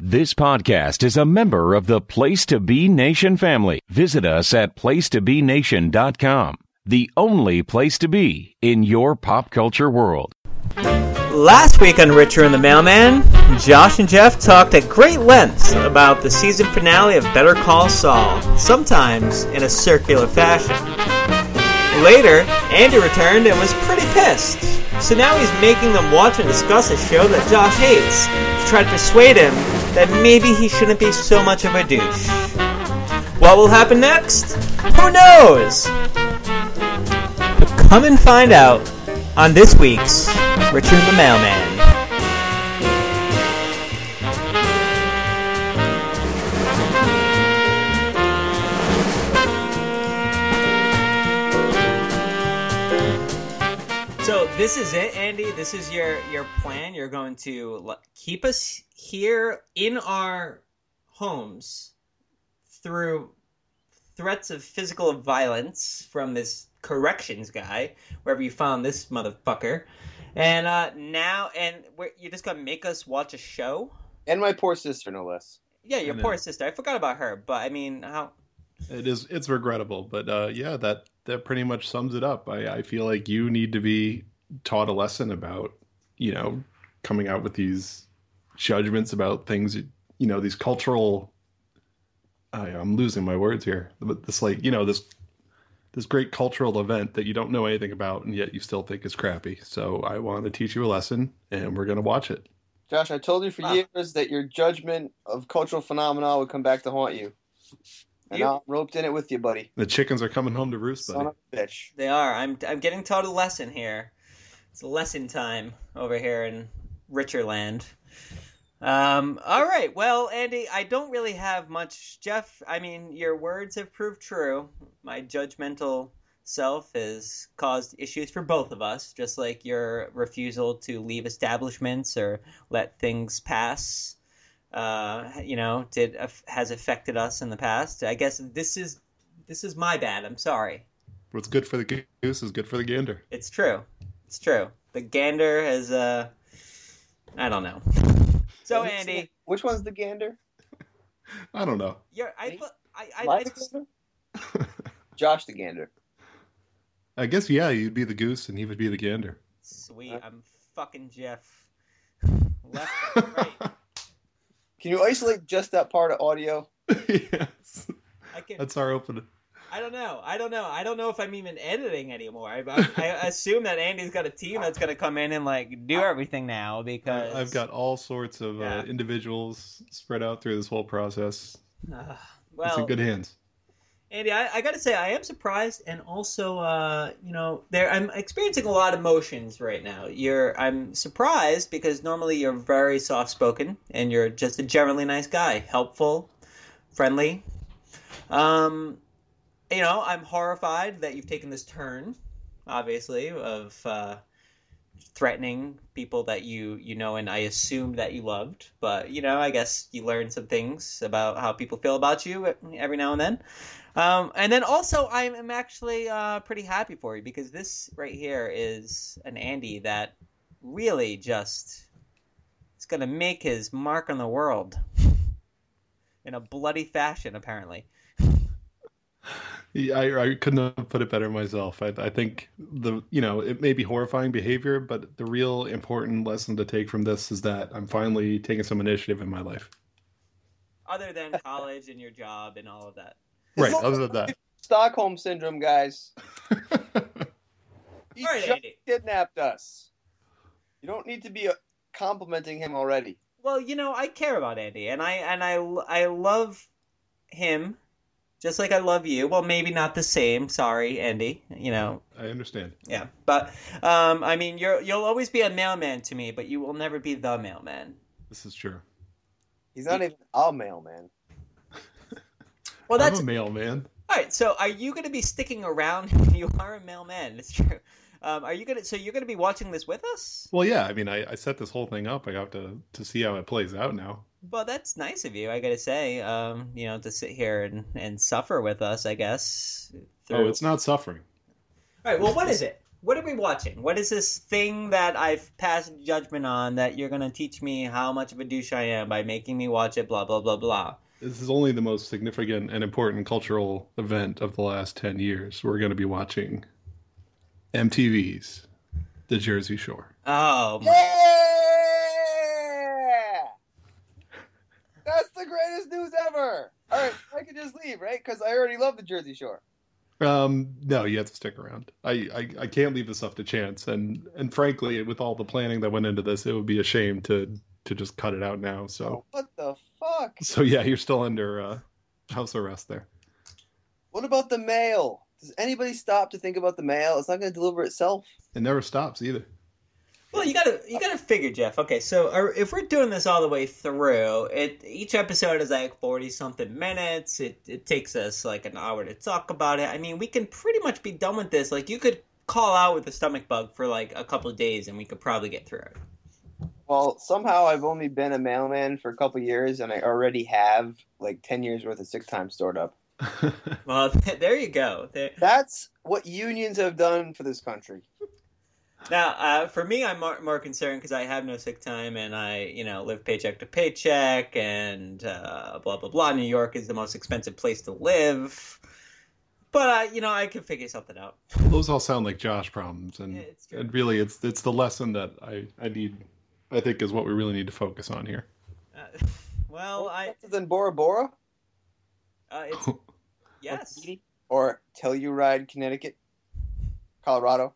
This podcast is a member of the Place to Be Nation family. Visit us at placetobenation.com, the only place to be in your pop culture world. Last week on Richard and the Mailman, Josh and Jeff talked at great lengths about the season finale of Better Call Saul, sometimes in a circular fashion. Later, Andy returned and was pretty pissed. So now he's making them watch and discuss a show that Josh hates to try to persuade him that maybe he shouldn't be so much of a douche. What will happen next? Who knows? But come and find out on this week's Richard the Mailman. So this is it, Andy. This is your plan. You're going to keep us here in our homes through threats of physical violence from this corrections guy, wherever you found this motherfucker. And you're just gonna make us watch a show? And my poor sister, no less. Yeah, your poor sister. I forgot about her, but I mean, how? It's regrettable, but yeah, that pretty much sums it up. I feel like you need to be taught a lesson about, coming out with these judgments about things, these cultural. I'm losing my words here, but this great cultural event that you don't know anything about and yet you still think is crappy. So I want to teach you a lesson, and we're going to watch it. Josh, I told you for years that your judgment of cultural phenomena would come back to haunt you. And now I'm roped in it with you, buddy. The chickens are coming home to roost, buddy. Son of a bitch. They are. I'm getting taught a lesson here. It's lesson time over here in Richardland. All right. Well, Andy, I don't really have much. Jeff, I mean, your words have proved true. My judgmental self has caused issues for both of us, just like your refusal to leave establishments or let things pass, has affected us in the past. I guess this is my bad. I'm sorry. What's good for the goose is good for the gander. It's true. It's true. The gander has, I don't know. So, Andy, which one's the gander? I don't know. Josh the gander. I guess, yeah, you'd be the goose and he would be the gander. Sweet. I'm fucking Jeff. Left and right. Can you isolate just that part of audio? Yes. That's our opening. I don't know. I don't know if I'm even editing anymore. I assume that Andy's got a team that's going to come in and do everything now because I've got all sorts of individuals spread out through this whole process. It's in good hands. Andy, I got to say I am surprised, and also I'm experiencing a lot of emotions right now. I'm surprised because normally you're very soft spoken and you're just a generally nice guy, helpful, friendly. I'm horrified that you've taken this turn, obviously, of threatening people that you know and I assumed that you loved. But, I guess you learn some things about how people feel about you every now and then. And then also I'm actually pretty happy for you because this right here is an Andy that really just is going to make his mark on the world in a bloody fashion, apparently. Yeah, I couldn't have put it better myself. I think it may be horrifying behavior, but the real important lesson to take from this is that I'm finally taking some initiative in my life. Other than college and your job and all of that. Right, other than that. Stockholm Syndrome, guys. He right, just Andy. kidnapped us. You don't need to be complimenting him already. Well, I care about Andy, and I love him. Just like I love you. Well, maybe not the same. Sorry, Andy. I understand. Yeah. But, you'll always be a mailman to me, but you will never be the mailman. This is true. He's not even a mailman. Well, that's I'm a mailman. All right. So are you going to be sticking around? You are a mailman. It's true. You're gonna be watching this with us? Well, yeah. I mean, I set this whole thing up. I got to see how it plays out now. Well, that's nice of you, I gotta say. To sit here and suffer with us, I guess. Oh, it's not suffering. All right. Well, what is it? What are we watching? What is this thing that I've passed judgment on that you're going to teach me how much of a douche I am by making me watch it, blah, blah, blah, blah? This is only the most significant and important cultural event of the last 10 years. We're going to be watching MTV's The Jersey Shore. Oh, Yeah! That's the greatest news ever. All right, I can just leave, right? Because I already love the Jersey Shore. No, you have to stick around. I can't leave this up to chance, and frankly, with all the planning that went into this, it would be a shame to just cut it out now. So What the fuck? so yeah, you're still under house arrest there. What about the mail? Does anybody stop to think about the mail? It's not going to deliver itself. It never stops either. well, you gotta figure, Jeff. Okay, so if we're doing this all the way through, each episode is like 40-something minutes. It takes us like an hour to talk about it. I mean, we can pretty much be done with this. Like, you could call out with a stomach bug for like a couple of days, and we could probably get through it. Well, somehow I've only been a mailman for a couple years, and I already have like 10 years worth of sick time stored up. Well, there you go. That's what unions have done for this country. Now, for me, I'm more concerned because I have no sick time and I, live paycheck to paycheck and blah, blah, blah. New York is the most expensive place to live. But, I can figure something out. Those all sound like Josh problems, and Yeah, it's true. and really, it's the lesson that I think is what we really need to focus on here. Other than Bora Bora? It's, yes. Or Telluride, Connecticut? Colorado?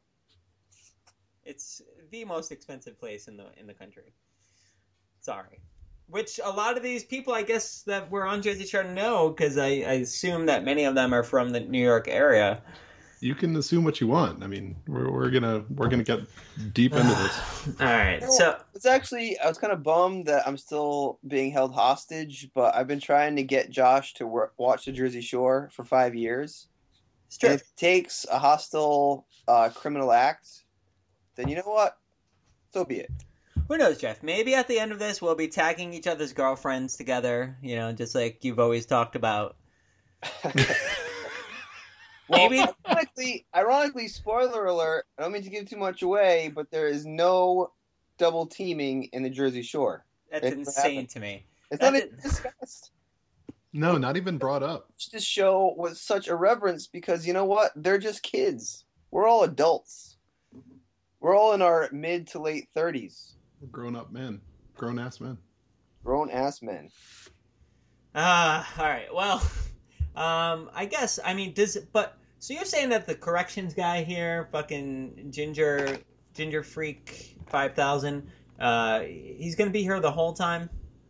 It's the most expensive place in the country. Sorry. Which a lot of these people, I guess, that were on Jersey Shore know, because I assume that many of them are from the New York area. You can assume what you want. I mean, we're gonna get deep into this. All right, so It's actually, I was kind of bummed that I'm still being held hostage, but I've been trying to get Josh to watch the Jersey Shore for 5 years. it's true. And if it takes a hostile criminal act, then you know what? So be it. Who knows, Jeff? Maybe at the end of this, we'll be tagging each other's girlfriends together, just like you've always talked about. Well, Maybe. ironically, spoiler alert, I don't mean to give too much away, but there is no double teaming in the Jersey Shore. That's It insane happened. to me. It's That's not it. even discussed. No, not even brought up. This show was such irreverence because you know what? They're just kids. We're all adults. We're all in our mid to late 30s. Grown-up men, grown-ass men. Grown-ass men. All right. Well, I guess, so you're saying that the corrections guy here, fucking Ginger Freak 5000, he's going to be here the whole time?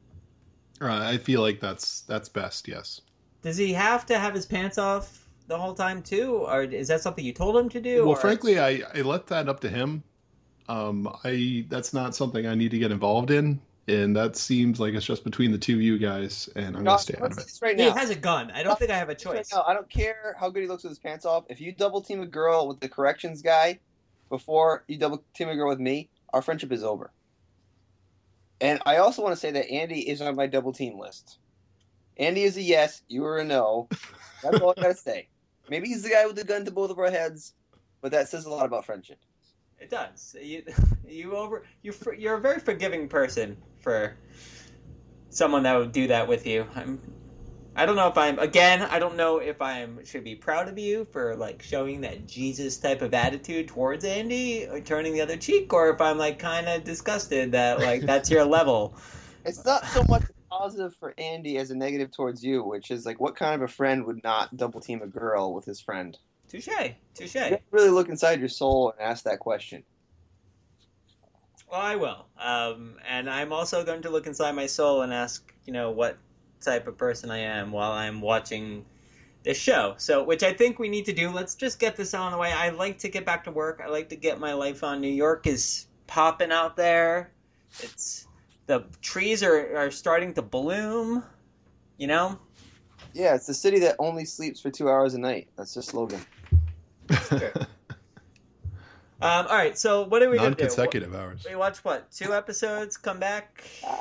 I feel like that's best. Yes. Does he have to have his pants off the whole time too, or is that something you told him to do? Well, or... frankly, I left that up to him. That's not something I need to get involved in, and that seems like it's just between the two of you guys, and I'm gonna stay out of it. Right He now. has a gun. I don't think I have a choice. Right now, I don't care how good he looks with his pants off. If you double team a girl with the corrections guy before you double team a girl with me, our friendship is over. And I also want to say that Andy is on my double team list. Andy is a yes, you are a no. That's all I gotta say. Maybe he's the guy with the gun to both of our heads, but that says a lot about friendship. It does. You're a very forgiving person for someone that would do that with you. I don't know if I should be proud of you for like showing that Jesus type of attitude towards Andy or turning the other cheek, or if I'm like kind of disgusted that like that's your level. It's not so much positive for Andy as a negative towards you, which is like, what kind of a friend would not double team a girl with his friend? Touche. You have to really look inside your soul and ask that question. Well, I will. And I'm also going to look inside my soul and ask, what type of person I am while I'm watching this show. So, which I think we need to do. Let's just get this on the way. I like to get back to work. I like to get my life on. New York is popping out there. The trees are starting to bloom, Yeah, it's the city that only sleeps for 2 hours a night. That's their slogan. All right, so what are we going to do? Non-consecutive hours. We watch, 2 episodes, come back?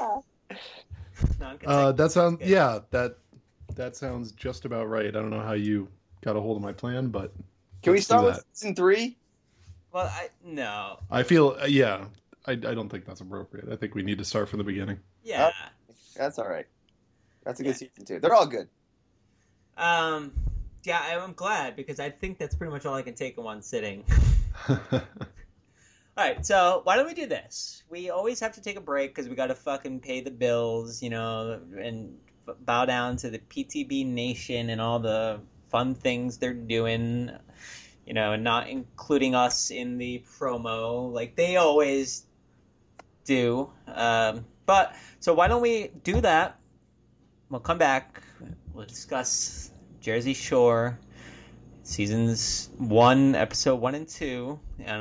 That sounds that sounds just about right. I don't know how you got a hold of my plan, but Can we let's do start with that. season 3? Well, no. I feel, yeah, I don't think that's appropriate. I think we need to start from the beginning. Yeah. That's all right. That's a good season, too. They're all good. Yeah, I'm glad, because I think that's pretty much all I can take in one sitting. All right, so why don't we do this? We always have to take a break because we got to fucking pay the bills, and bow down to the PTB Nation and all the fun things they're doing, and not including us in the promo like they always do. But so why don't we do that? We'll come back. We'll discuss Jersey Shore seasons 1, episode 1 and 2,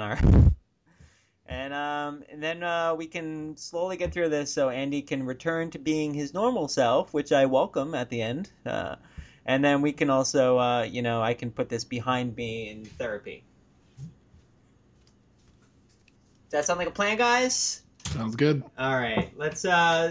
and then we can slowly get through this so Andy can return to being his normal self, which I welcome at the end. And then we can also, I can put this behind me in therapy. Does that sound like a plan, guys? Sounds good. All right. Let's,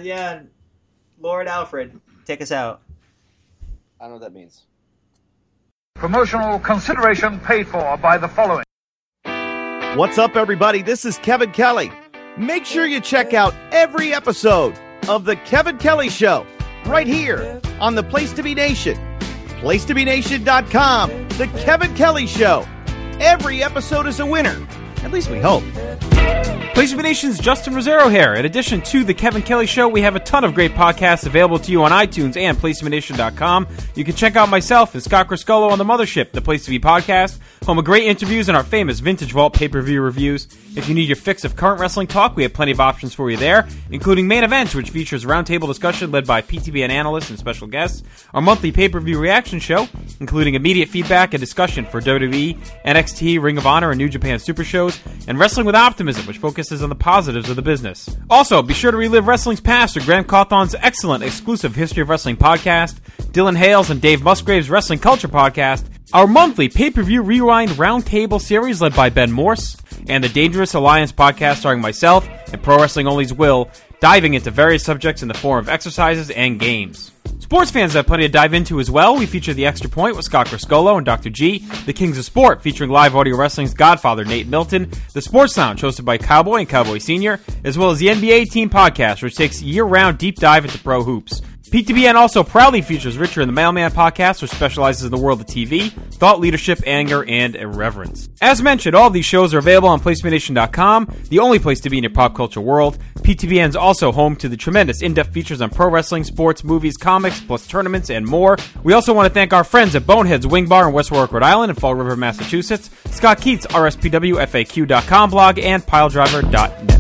Lord Alfred, take us out. I don't know what that means. Promotional consideration paid for by the following. What's up, everybody? This is Kevin Kelly. Make sure you check out every episode of The Kevin Kelly Show right here on the Place to Be Nation. PlaceToBeNation.com. The Kevin Kelly Show. Every episode is a winner. At least we hope. Place to Be Nation's Justin Rosero here. In addition to The Kevin Kelly Show, we have a ton of great podcasts available to you on iTunes and PlaceToBeNation.com. You can check out myself and Scott Criscolo on The Mothership, the Place to Be podcast, home of great interviews and our famous Vintage Vault pay-per-view reviews. If you need your fix of current wrestling talk, we have plenty of options for you there, including Main Events, which features a roundtable discussion led by PTBN analysts and special guests, our monthly pay-per-view reaction show, including immediate feedback and discussion for WWE, NXT, Ring of Honor, and New Japan Super shows, and Wrestling with Optimism, which focuses on the positives of the business. Also, be sure to relive wrestling's past with Grant Cawthon's excellent exclusive History of Wrestling podcast, Dylan Hales and Dave Musgrave's Wrestling Culture podcast, our monthly pay-per-view rewind roundtable series led by Ben Morse, and the Dangerous Alliance podcast starring myself and Pro Wrestling Only's Will, diving into various subjects in the form of exercises and games. Sports fans have plenty to dive into as well. We feature The Extra Point with Scott Criscolo and Dr. G, The Kings of Sport featuring live audio wrestling's godfather Nate Milton, The Sports Lounge hosted by Cowboy and Cowboy Senior, as well as the NBA Team Podcast, which takes a year-round deep dive into pro hoops. PTBN also proudly features Richard and the Mailman podcast, which specializes in the world of TV, thought leadership, anger, and irreverence. As mentioned, all of these shows are available on PlaceToBeNation.com, the only place to be in your pop culture world. PTBN is also home to the tremendous in-depth features on pro wrestling, sports, movies, comics, plus tournaments, and more. We also want to thank our friends at Boneheads Wing Bar in West Warwick, Rhode Island, and Fall River, Massachusetts, Scott Keats, RSPWFAQ.com blog, and PileDriver.net.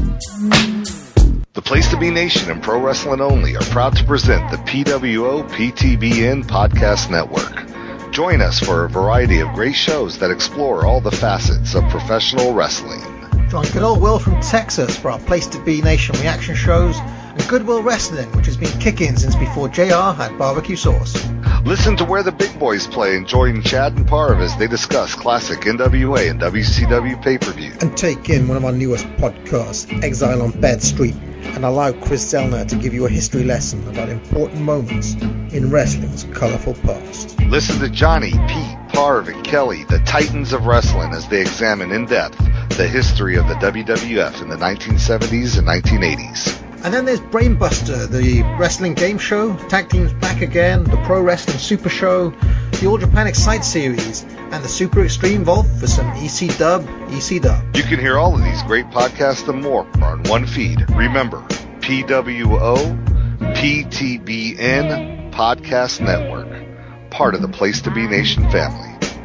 The Place to Be Nation and Pro Wrestling Only are proud to present the PWO PTBN Podcast Network. Join us for a variety of great shows that explore all the facets of professional wrestling. Join good old Will from Texas for our Place to Be Nation reaction shows and Goodwill Wrestling, which has been kicking since before JR had barbecue sauce. Listen to Where the Big Boys Play and join Chad and Parv as they discuss classic NWA and WCW pay-per-view. And take in one of our newest podcasts, Exile on Bed Street, and allow Chris Zellner to give you a history lesson about important moments in wrestling's colorful past. Listen to Johnny, Pete, Parv, and Kelly, the Titans of Wrestling, as they examine in depth the history of the WWF in the 1970s and 1980s. And then there's Brainbuster, the wrestling game show, Tag Team's Back Again, the Pro Wrestling Super Show, the All Japan Excite series, and the Super Extreme Vault for some EC Dub. You can hear all of these great podcasts and more on one feed. Remember, PWO PTBN Podcast Network, part of the Place to Be Nation family.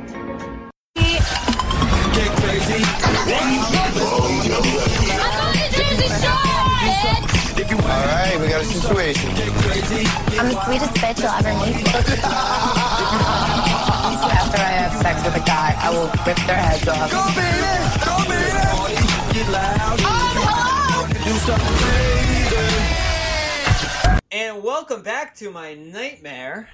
Alright, we got a situation. I'm the sweetest bitch you'll ever meet. After I have sex with a guy, I will rip their heads off. Go beat it! And welcome back to my nightmare.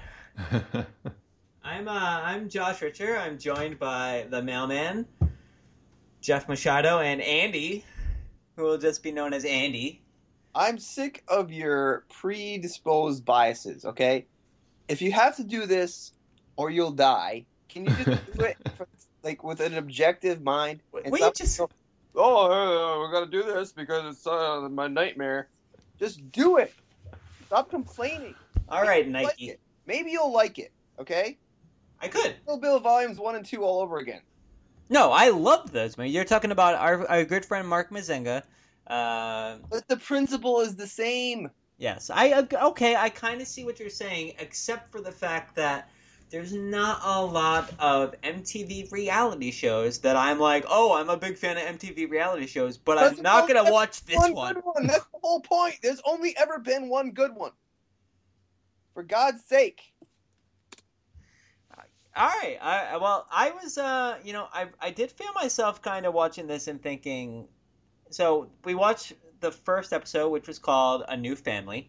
I'm Josh Richer. I'm joined by the Mailman, Jeff Machado, and Andy, who will just be known as Andy. I'm sick of your predisposed biases, okay? If you have to do this or you'll die, can you just do it like with an objective mind. And Will you just? we're gonna do this because it's my nightmare. Just do it. Stop complaining. All right, Nike. Maybe you'll like it. Okay. I could. Kill Bill volumes 1 and 2 all over again. No, I love those. Man, you're talking about our good friend Mark Mazenga. But the principle is the same. Yes, I kind of see what you're saying, except for the fact that there's not a lot of MTV reality shows that I'm like, oh, I'm a big fan of MTV reality shows, but I'm not going to watch this one. Good one. That's the whole point. There's only ever been one good one. For God's sake. All right. I was, I did feel myself kind of watching this and thinking, so we watched the first episode, which was called A New Family.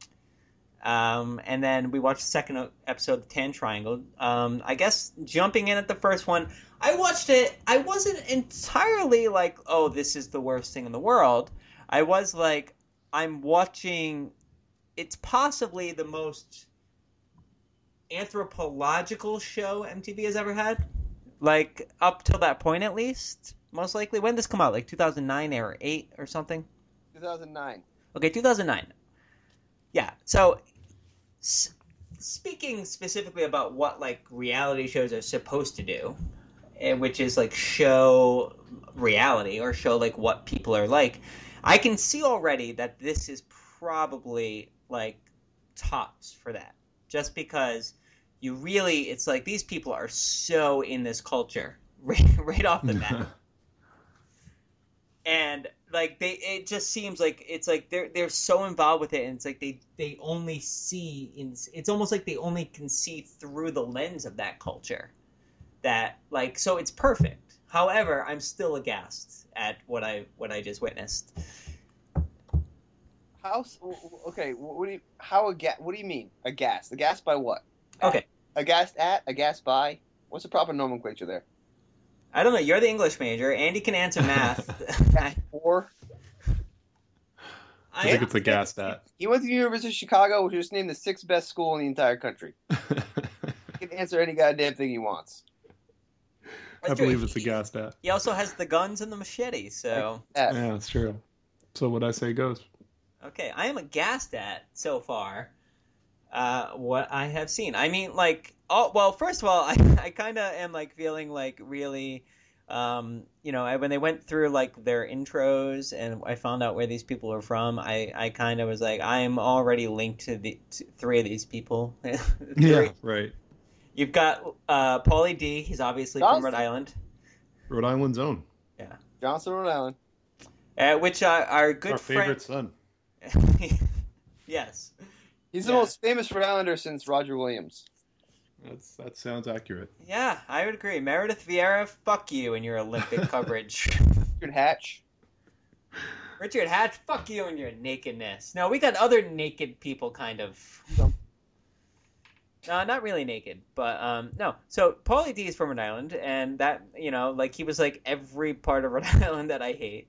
And then we watched the second episode, The Tan Triangle. I guess jumping in at the first one, I watched it. I wasn't entirely like, oh, this is the worst thing in the world. I was like, I'm watching, it's possibly the most anthropological show MTV has ever had. Like, up till that point at least, most likely. When did this come out? Like 2009 or 8 or something? 2009. Okay, 2009. Yeah, so speaking specifically about what like reality shows are supposed to do, which is like show reality or show like what people are like, I can see already that this is probably like tops for that. Just because you really, it's like these people are so in this culture right off the bat. And like it just seems like it's like they're so involved with it, and it's like they only see it's almost like they only can see through the lens of that culture. That like so it's perfect. However, I'm still aghast at what I just witnessed. What do you mean aghast? Aghast by what? Okay. Aghast at? Aghast by? What's the proper nomenclature there? I don't know. You're the English major. Andy can answer math. Or I think it's aghast at. He went to the University of Chicago, which was named the 6th best school in the entire country. He can answer any goddamn thing he wants. I believe it's aghast at. He also has the guns and the machete, so... Yeah, that's true. So what I say goes. Okay, I am aghast at, so far, what I have seen. I mean, like... Oh, well, first of all, I kind of am, like, feeling, like, really... when they went through, like, their intros and I found out where these people are from, I kind of was like, I am already linked to 3 of these people. Yeah, right. You've got Paulie D. He's obviously from Rhode Island. Rhode Island's own. Yeah. Johnson, Rhode Island. Which our good friend... favorite son. Yes. He's the most famous Rhode Islander since Roger Williams. That sounds accurate. Yeah, I would agree. Meredith Vieira, fuck you and your Olympic coverage. Richard Hatch. Richard Hatch, fuck you and your nakedness. No, we got other naked people, kind of. No, not really naked, but no. So Paulie D is from Rhode Island, and that he was like every part of Rhode Island that I hate.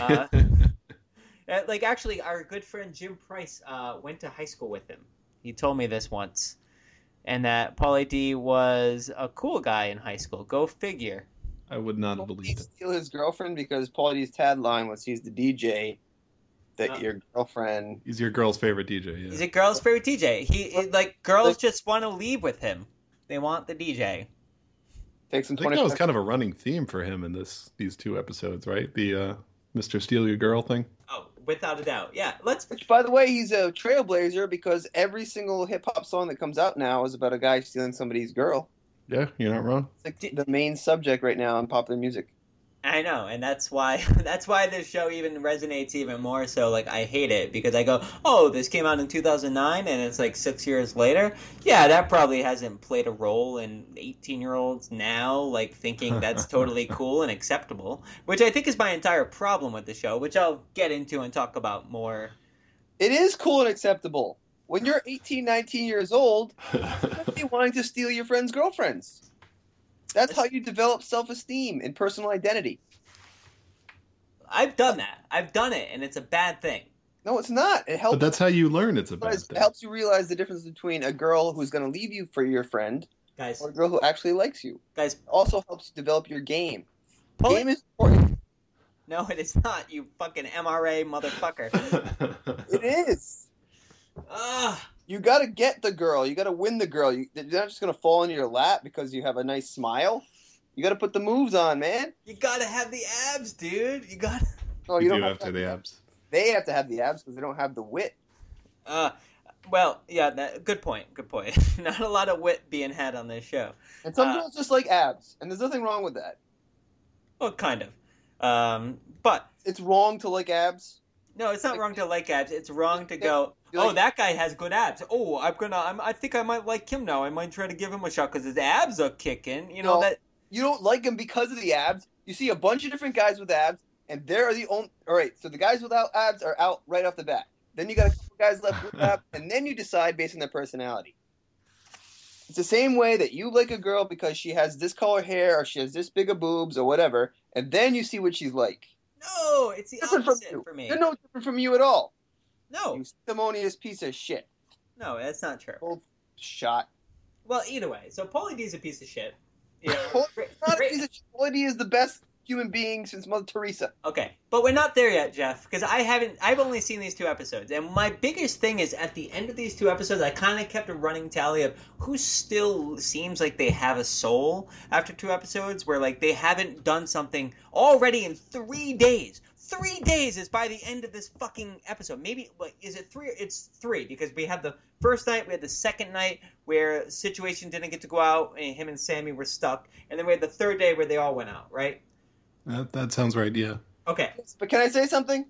Like actually, our good friend Jim Price went to high school with him. He told me this once. And that Paulie D was a cool guy in high school. Go figure. I would not have believed it. Steal his girlfriend because Paulie D's tagline was he's the DJ that your girlfriend... He's your girl's favorite DJ, yeah. He's a girl's favorite DJ. Girls just want to leave with him. They want the DJ. Takes him I think that was kind of a running theme for him in these 2 episodes, right? The Mr. Steal Your Girl thing. Oh, without a doubt. Yeah, Which, by the way, he's a trailblazer because every single hip-hop song that comes out now is about a guy stealing somebody's girl. Yeah, you're not wrong. It's like the main subject right now in popular music. I know, and that's why this show even resonates even more so. Like, I hate it because I go, oh, this came out in 2009 and it's like 6 years later. Yeah, that probably hasn't played a role in 18-year-olds now, like, thinking that's totally cool and acceptable, which I think is my entire problem with the show, which I'll get into and talk about more. It is cool and acceptable. When you're 18, 19 years old, you're wanting to steal your friends' girlfriends. That's how you develop self-esteem and personal identity. I've done that. I've done it, and it's a bad thing. No, it's not. It helps. But that's how you learn it's a bad thing. It helps you realize the difference between a girl who's going to leave you for your friend Guys. Or a girl who actually likes you. Guys. It also helps develop your game. Pulling... Game is important. No, it is not, you fucking MRA motherfucker. It is. You gotta get the girl. You gotta win the girl. They're not just gonna fall into your lap because you have a nice smile. You gotta put the moves on, man. You gotta have the abs, dude. You gotta... No, you don't have to have the abs. They have to have the abs because they don't have the wit. Well, yeah, good point. Not a lot of wit being had on this show. And some girls just like abs, and there's nothing wrong with that. Well, kind of. But it's wrong to like abs. No, it's not wrong to like abs. It's wrong to go, oh, that guy has good abs. Oh, I think I might like him now. I might try to give him a shot because his abs are kicking. You know that. You don't like him because of the abs. You see a bunch of different guys with abs, and they're the only. All right, so the guys without abs are out right off the bat. Then you got a couple guys left with abs, and then you decide based on their personality. It's the same way that you like a girl because she has this color hair or she has this big of boobs or whatever, and then you see what she's like. No, it's the opposite for me. They're no different from you at all. No. You sanctimonious piece of shit. No, that's not true. Old shot. Well, either way, so Paulie D's a piece of shit. You know, not a piece of shit. Paulie D is the best human being since Mother Teresa. Okay, but we're not there yet, Jeff, because I've only seen these 2 episodes, and my biggest thing is at the end of these 2 episodes, I kind of kept a running tally of who still seems like they have a soul after 2 episodes, where like they haven't done something already in 3 days. 3 days is by the end of this fucking episode. Maybe, is it 3? It's 3, because we had the first night, we had the second night where Situation didn't get to go out, and him and Sammy were stuck, and then we had the 3rd day where they all went out, right? That sounds right, yeah. Okay. But can I say something?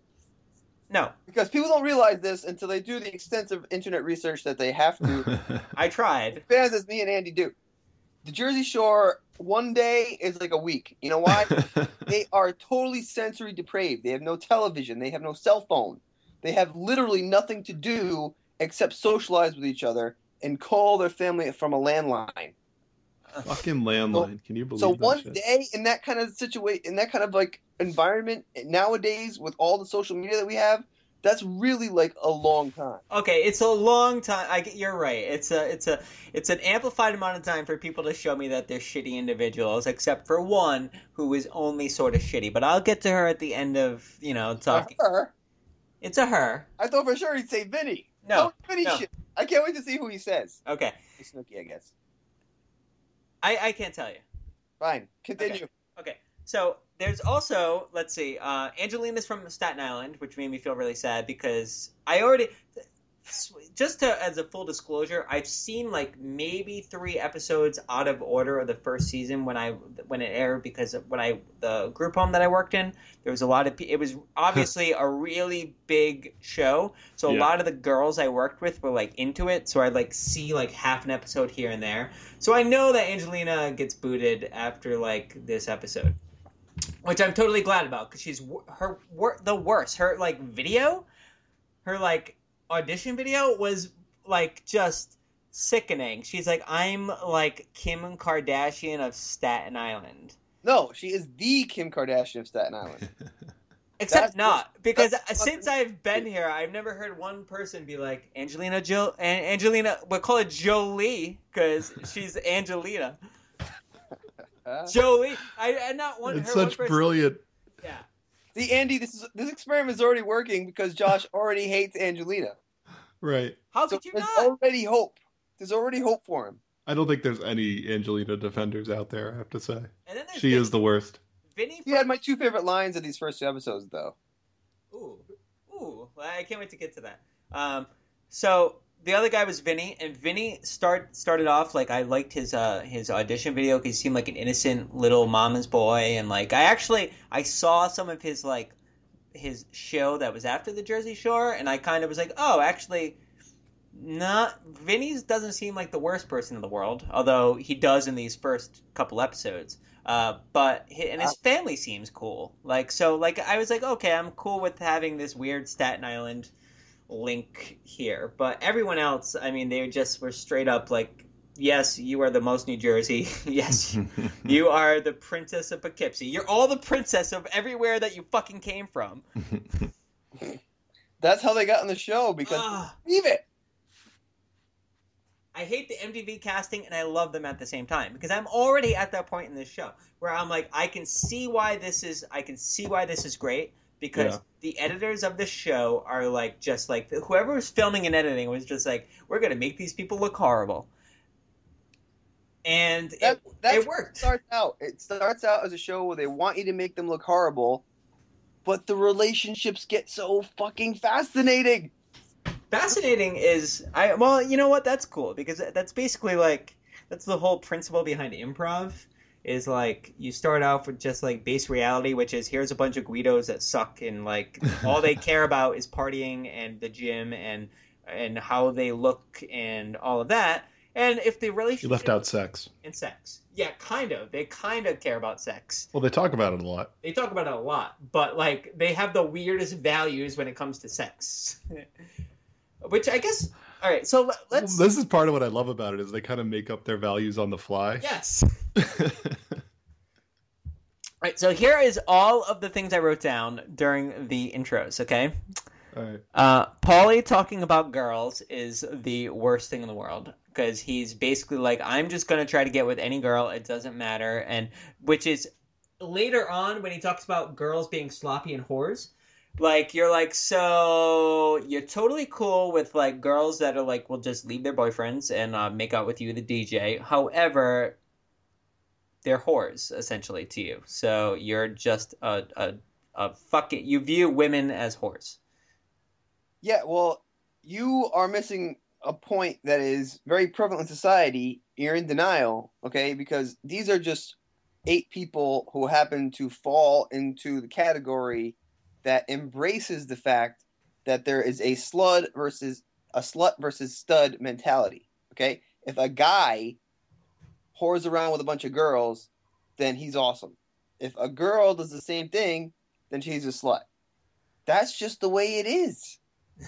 No. Because people don't realize this until they do the extensive internet research that they have to. I tried. Fans as me and Andy do. The Jersey Shore, one day is like a week. You know why? They are totally sensory depraved. They have no television. They have no cell phone. They have literally nothing to do except socialize with each other and call their family from a landline. Fucking landline. Can you believe so that one shit? day in that kind of situation, in that kind of like environment nowadays with all the social media that we have, that's really like a long time. Okay, it's a long time. You're right. It's an amplified amount of time for people to show me that they're shitty individuals, except for one who is only sort of shitty. But I'll get to her at the end of talking. Her? It's a her. I thought for sure he'd say Vinny. No, Vinny no. Shit. I can't wait to see who he says. Okay. Snooki, I guess. I can't tell you. Fine. Continue. Okay. So there's also, let's see, Angelina's from Staten Island, which made me feel really sad because I already, as a full disclosure, I've seen like maybe 3 episodes out of order of the first season when it aired because the group home that I worked in, there was a lot of, it was obviously a really big show. So a lot of the girls I worked with were like into it. So I'd like see like half an episode here and there. So I know that Angelina gets booted after like this episode. Which I'm totally glad about because she's the worst. Her like video, her like audition video was like just sickening. She's like, I'm like Kim Kardashian of Staten Island. No, she is the Kim Kardashian of Staten Island. Except not because since I've been here, I've never heard one person be like Angelina. We'll call it Jolie because she's Angelina. Jolie, I not one. It's her such one brilliant. Yeah. See, Andy, this experiment is already working because Josh already hates Angelina. Right. How could you there's not? already hope. There's already hope for him. I don't think there's any Angelina defenders out there, I have to say. And then there's she is the worst. Vinny. He had my 2 favorite lines of these first 2 episodes, though. Ooh. Well, I can't wait to get to that. So the other guy was Vinny, and Vinny started off like I liked his audition video because he seemed like an innocent little mama's boy, and like I saw some of his like his show that was after the Jersey Shore, and I kind of was like, oh, actually, Vinny doesn't seem like the worst person in the world, although he does in these first couple episodes. But his family seems cool. Like so, like I was like, okay, I'm cool with having this weird Staten Island link here, but everyone else, I mean, they just were straight up like, yes, you are the most New Jersey. Yes, you are the princess of Poughkeepsie. You're all the princess of everywhere that you fucking came from. That's how they got on the show because leave it. I hate the MTV casting, and I love them at the same time because I'm already at that point in this show where I'm like, I can see why this is great because the editors of the show are like just like whoever was filming and editing was just like, we're gonna make these people look horrible, and it worked. It starts out as a show where they want you to make them look horrible, but the relationships get so fucking fascinating. Fascinating is well, you know what? That's cool because that's basically like that's the whole principle behind improv. Is like you start off with just like base reality, which is here's a bunch of Guidos that suck and like all they care about is partying and the gym and how they look and all of that. And if the relationship you left out sex and sex, yeah, kind of. They kind of care about sex. Well, they talk about it a lot. They talk about it a lot, but like they have the weirdest values when it comes to sex. Which I guess, all right, so let's... This is part of what I love about it, is they kind of make up their values on the fly. Yes. All right, so here is all of the things I wrote down during the intros, okay? All right. Paulie talking about girls is the worst thing in the world, because he's basically like, I'm just going to try to get with any girl, it doesn't matter, and which is later on when he talks about girls being sloppy and whores. Like, you're like, so you're totally cool with, like, girls that are like, will just leave their boyfriends and make out with you, the DJ. However, they're whores, essentially, to you. So you're just you view women as whores. Yeah, well, you are missing a point that is very prevalent in society. You're in denial, okay? Because these are just 8 people who happen to fall into the category that embraces the fact that there is a slut versus stud mentality. Okay, if a guy whores around with a bunch of girls, then he's awesome. If a girl does the same thing, then she's a slut. That's just the way it is.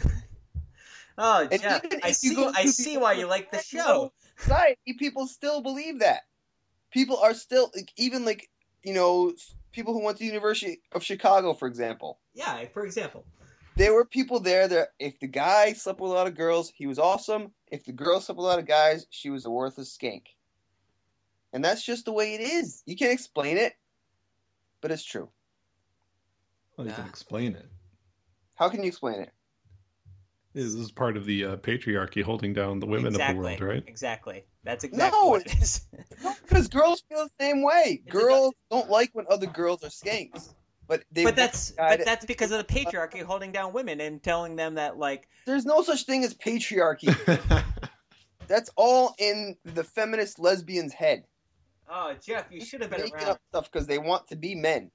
Oh, Jeff, I see why you like the show. Society, people still believe that. People are still even like people who went to the University of Chicago, for example. Yeah, for example. There were people there that if the guy slept with a lot of girls, he was awesome. If the girl slept with a lot of guys, she was a worthless skank. And that's just the way it is. You can't explain it, but it's true. Well, you can explain it. How can you explain it? This is part of the patriarchy holding down the women of the world, right? Exactly. That's exactly what it is. No, because girls feel the same way. Girls don't like when other girls are skanks. But that's because of the patriarchy holding down women and telling them that, like... There's no such thing as patriarchy. That's all in the feminist lesbian's head. Oh, Jeff, you should have been making around. Up stuff because they want to be men.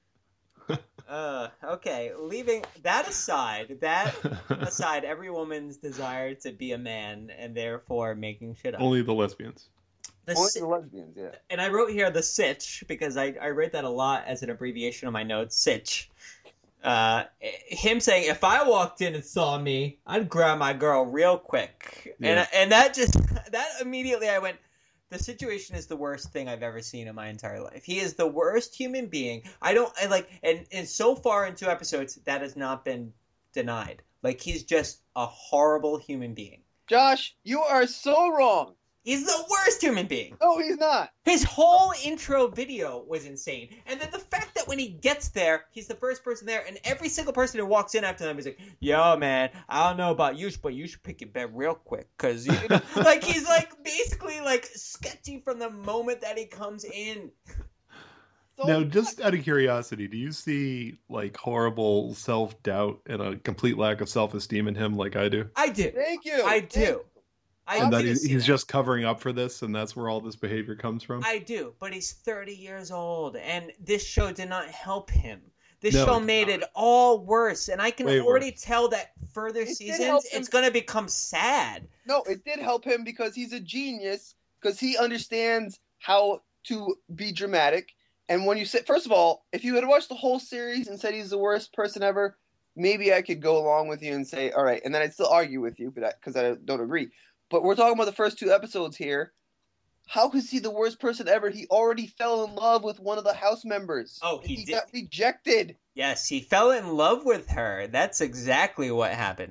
Okay, leaving that aside, every woman's desire to be a man and therefore making shit up. Only the lesbians. The lesbians, yeah. And I wrote here the sitch because I write that a lot as an abbreviation of my notes, sitch. Him saying, if I walked in and saw me, I'd grab my girl real quick. Yeah. And that immediately I went, the situation is the worst thing I've ever seen in my entire life. He is the worst human being. And so far in 2 episodes, that has not been denied. Like, he's just a horrible human being. Josh, you are so wrong. He's the worst human being. No, he's not. His whole intro video was insane. And then the fact that when he gets there, he's the first person there, and every single person who walks in after him is like, yo, man, I don't know about you, but you should pick your bed real quick. Because, like, he's, like, basically, like, sketchy from the moment that he comes in. Now, just out of curiosity, do you see, like, horrible self-doubt and a complete lack of self-esteem in him like I do? I do. Thank you. I do. And that he's just covering up for this, and that's where all this behavior comes from? I do, but he's 30 years old, and this show did not help him. This show made it all worse, and I can already tell that further seasons, it's going to become sad. No, it did help him because he's a genius, because he understands how to be dramatic. And when you say, first of all, if you had watched the whole series and said he's the worst person ever, maybe I could go along with you and say, all right, and then I'd still argue with you because I don't agree. But we're talking about the first 2 episodes here. How is he the worst person ever? He already fell in love with one of the house members. Oh, he did. Got rejected. Yes, he fell in love with her. That's exactly what happened.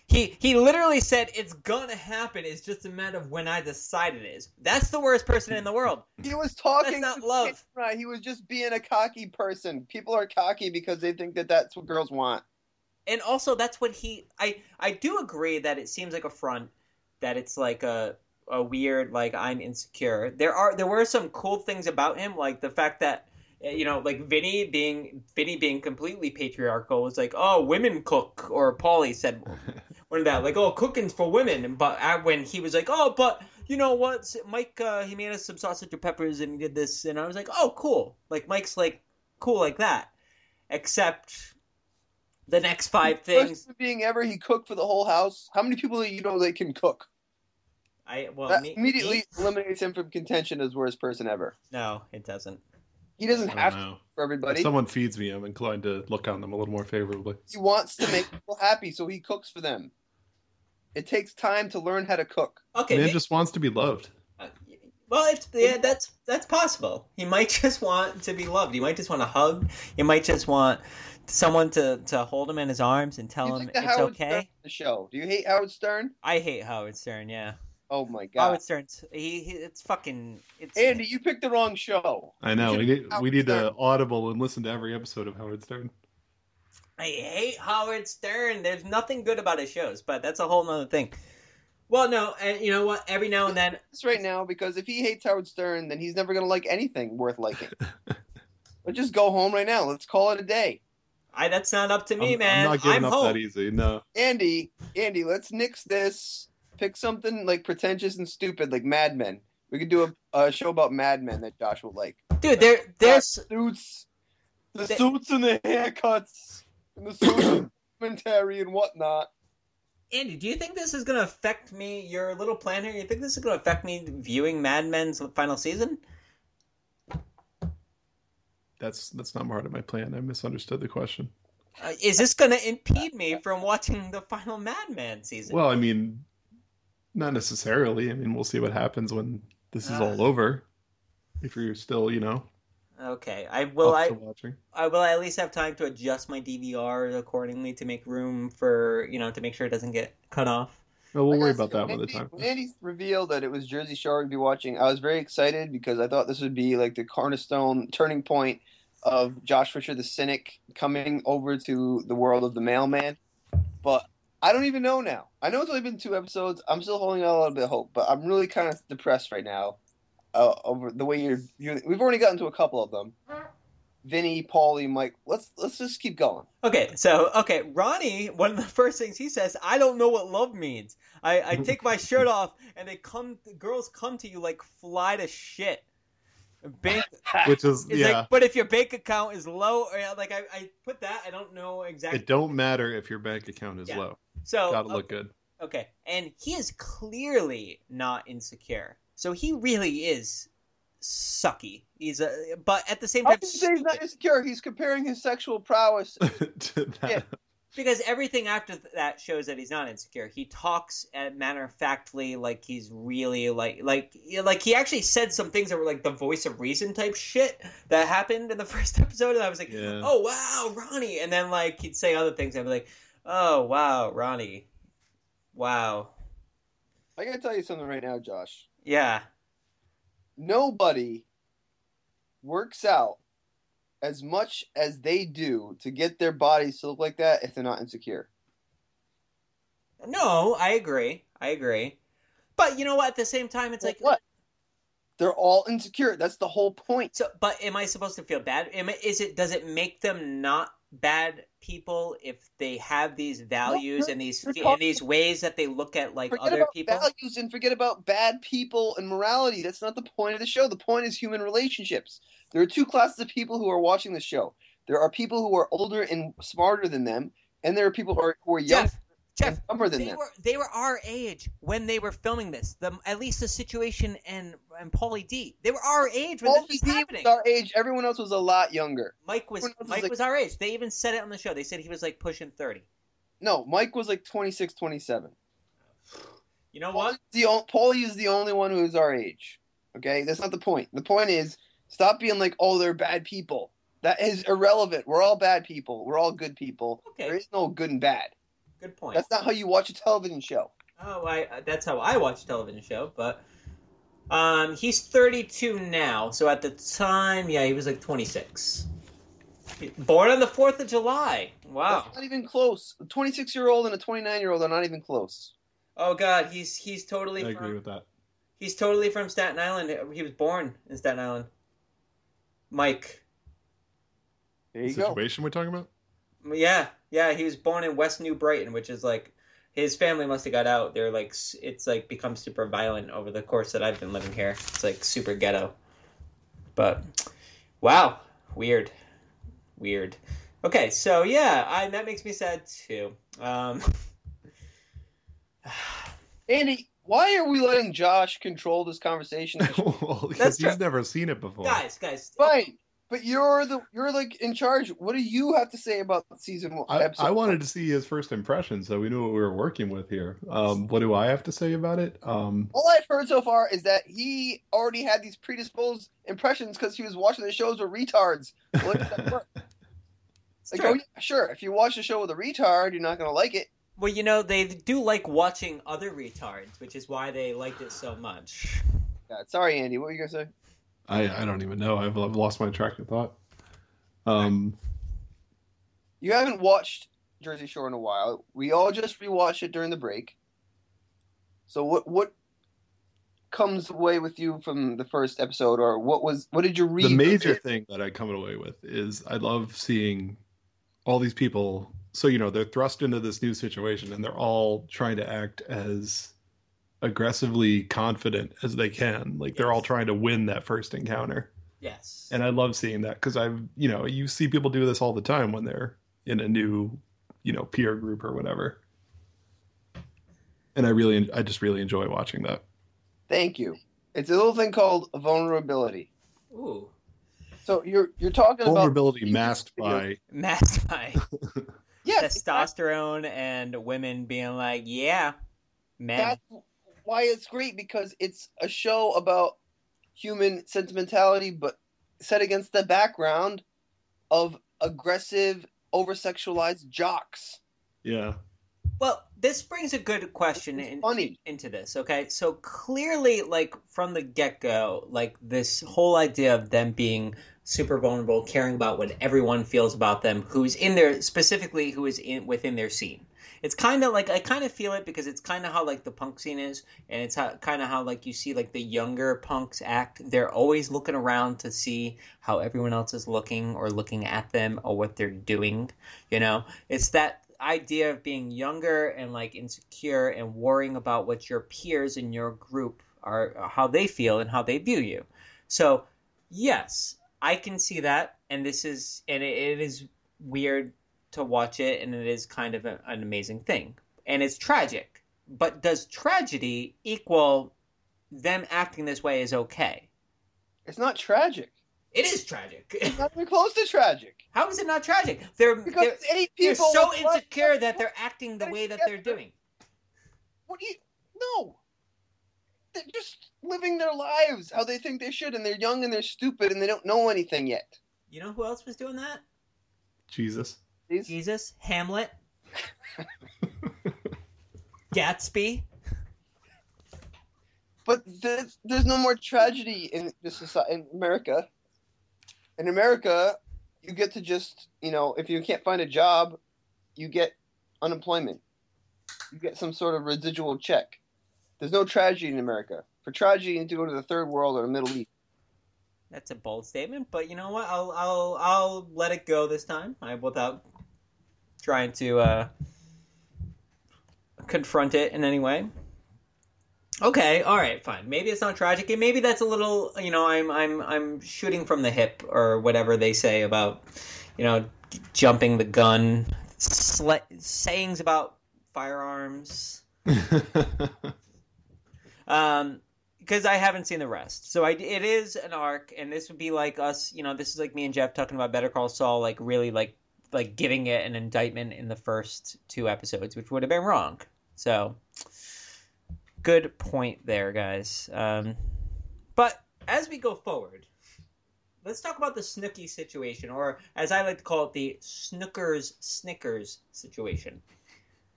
He literally said it's gonna happen. It's just a matter of when I decide it is. That's the worst person in the world. He was talking. That's not love. Right. He was just being a cocky person. People are cocky because they think that that's what girls want. And also, that's what I do agree that it seems like a front, that it's like a weird, like, I'm insecure. There were some cool things about him, like the fact that, like Vinny being completely patriarchal was like, oh, women cook, or Paulie said one of that, like, oh, cooking's for women. But when he was like, oh, but you know what, Mike, he made us some sausage and peppers and he did this, and I was like, oh, cool. Like, Mike's like cool like that, except the next 5 things. First being ever, he cooked for the whole house. How many people do you know that can cook? That immediately eliminates him from contention as worst person ever. No, it doesn't. He doesn't have to for everybody. If someone feeds me, I'm inclined to look on them a little more favorably. He wants to make people happy, so he cooks for them. It takes time to learn how to cook. Okay, man just wants to be loved. Well, that's possible. He might just want to be loved. He might just want a hug. He might just want someone to hold him in his arms and tell him it's Howard okay. Stern the show. Do you hate Howard Stern? I hate Howard Stern. Yeah. Oh my god. Howard Stern's it's Andy, you picked the wrong show. I know. We need to audible and listen to every episode of Howard Stern. I hate Howard Stern. There's nothing good about his shows, but that's a whole nother thing. Well, no, and you know what? Every now and then, it's right now, because if he hates Howard Stern, then he's never gonna like anything worth liking. Let's just go home right now. Let's call it a day. That's not up to me, man. I'm not giving up home. that easy. No. Andy, let's nix this. Pick something like pretentious and stupid, like Mad Men. We could do a show about Mad Men that Josh would like. Dude, there's suits and the haircuts, and the social commentary and whatnot. Andy, do you think this is going to affect me, your little plan here? You think this is going to affect me viewing Mad Men's final season? That's not part of my plan. I misunderstood the question. Is this going to impede me from watching the final Mad Men season? Well, I mean, not necessarily. I mean, we'll see what happens when this is all over. If you're still, Okay, I will watching. I will at least have time to adjust my DVR accordingly to make room for, to make sure it doesn't get cut off. Well, we'll worry about that when the time. When Andy revealed that it was Jersey Shore we'd be watching, I was very excited because I thought this would be like the cornerstone turning point of Josh Fisher, the cynic, coming over to the world of the mailman. But I don't even know now. I know it's only been 2 episodes. I'm still holding out a little bit of hope, but I'm really kind of depressed right now. Over the way we've already gotten to a couple of them. Vinny, Paulie, Mike. Let's just keep going. Okay, Ronnie, one of the first things he says, I don't know what love means. I take my shirt off and girls come to you like fly to shit. Which is like, but if your bank account is low, like I put that, I don't know exactly. It don't matter if your bank account is low. So gotta look good. Okay, and he is clearly not insecure. So he really is sucky. But at the same time, he's not insecure. He's comparing his sexual prowess to that. Yeah. Because everything after that shows that he's not insecure. He talks matter of factly, like he's really like he actually said some things that were like the voice of reason type shit that happened in the first episode, and I was like, oh wow, Ronnie, and then like he'd say other things, and I'd be like, oh wow, Ronnie, wow. I gotta tell you something right now, Josh. Yeah. Nobody works out as much as they do to get their bodies to look like that if they're not insecure. No, I agree. But you know what? At the same time, it's like what? They're all insecure. That's the whole point. So, but am I supposed to feel bad? Does it make them not bad people if they have these values and these ways that they look at like other people? Values and forget about bad people and morality. That's not the point of the show. The point is human relationships. There are 2 classes of people who are watching the show. There are people who are older and smarter than them, and there are people who are younger and dumber than them. They were our age when they were filming this. At least the situation and Paulie D. They were our age when this was happening. Was our age. Everyone else was a lot younger. Mike was our age. They even said it on the show. They said he was like pushing 30. No, Mike was like 26, 27. You know what? Paulie is the only one who is our age. Okay? That's not the point. The point is, stop being like, oh, they're bad people. That is irrelevant. We're all bad people. We're all good people. Okay. There is no good and bad. Good point. That's not how you watch a television show. Oh, that's how I watch a television show, but he's 32 now, so at the time, yeah, he was like 26. Born on the 4th of July. Wow. That's not even close. A 26-year-old and a 29-year-old are not even close. Oh God, he's totally. I agree with that. He's totally from Staten Island. He was born in Staten Island. Mike. There you The situation we're talking about? Yeah, he was born in West New Brighton, which is like, his family must have got out. They're like, it's like become super violent over the course that I've been living here. It's like super ghetto. But, wow, weird. Okay, so yeah, that makes me sad too. Andy, why are we letting Josh control this conversation? Well, because he's never seen it before. Guys. Fine, but you're like in charge. What do you have to say about season 1? I wanted to see his first impression, so we knew what we were working with here. What do I have to say about it? All I've heard so far is that he already had these predisposed impressions because he was watching the shows with retards. Look at that work. Like, oh, yeah, sure, if you watch the show with a retard, you're not going to like it. Well, they do like watching other retards, which is why they liked it so much. God, sorry, Andy. What were you going to say? I don't even know. I've lost my track of thought. You haven't watched Jersey Shore in a while. We all just rewatched it during the break. So what comes away with you from the first episode, or what did you read? The major thing that I come away with is I love seeing all these people. So, they're thrust into this new situation and they're all trying to act as aggressively confident as they can. Like, they're all trying to win that first encounter. Yes. And I love seeing that because you see people do this all the time when they're in a new, peer group or whatever. And I just really enjoy watching that. Thank you. It's a little thing called vulnerability. Ooh. So you're talking vulnerability about masked by yes, testosterone and women being like, yeah, men. That's why it's great, because it's a show about human sentimentality, but set against the background of aggressive, over-sexualized jocks. Yeah. Well, this brings a good question into this, okay? So clearly, like, from the get-go, like, this whole idea of them being super vulnerable, caring about what everyone feels about them, within their scene. It's kind of like, I kind of feel it because it's kind of how, like, the punk scene is, and it's kind of how, like, you see, like, the younger punks act. They're always looking around to see how everyone else is looking or looking at them or what they're doing, It's that idea of being younger and, like, insecure and worrying about what your peers in your group are, how they feel and how they view you. So, yes, I can see that, and it is weird to watch it, and it is kind of an amazing thing. And it's tragic. But does tragedy equal them acting this way is okay? It's not tragic. It is tragic. It's not even close to tragic. How is it not tragic? They're so insecure that they're acting the way that they're doing. No. They're just living their lives how they think they should, and they're young and they're stupid and they don't know anything yet. You know who else was doing that? Jesus, Hamlet, Gatsby. But there's no more tragedy in this society, in America. In America, you get to just, if you can't find a job, you get unemployment. You get some sort of residual check. There's no tragedy in America. For tragedy, you need to go to the third world or the Middle East. That's a bold statement, but you know what? I'll let it go this time, without trying to confront it in any way. Okay, all right, fine. Maybe it's not tragic, and maybe that's a little, I'm shooting from the hip or whatever they say about, jumping the gun, sayings about firearms. Because I haven't seen the rest. So it is an arc, and this would be like us, this is like me and Jeff talking about Better Call Saul, like really like giving it an indictment in the first 2 episodes, which would have been wrong. So good point there, guys. But as we go forward, let's talk about the Snooki situation, or as I like to call it, the Snickers situation.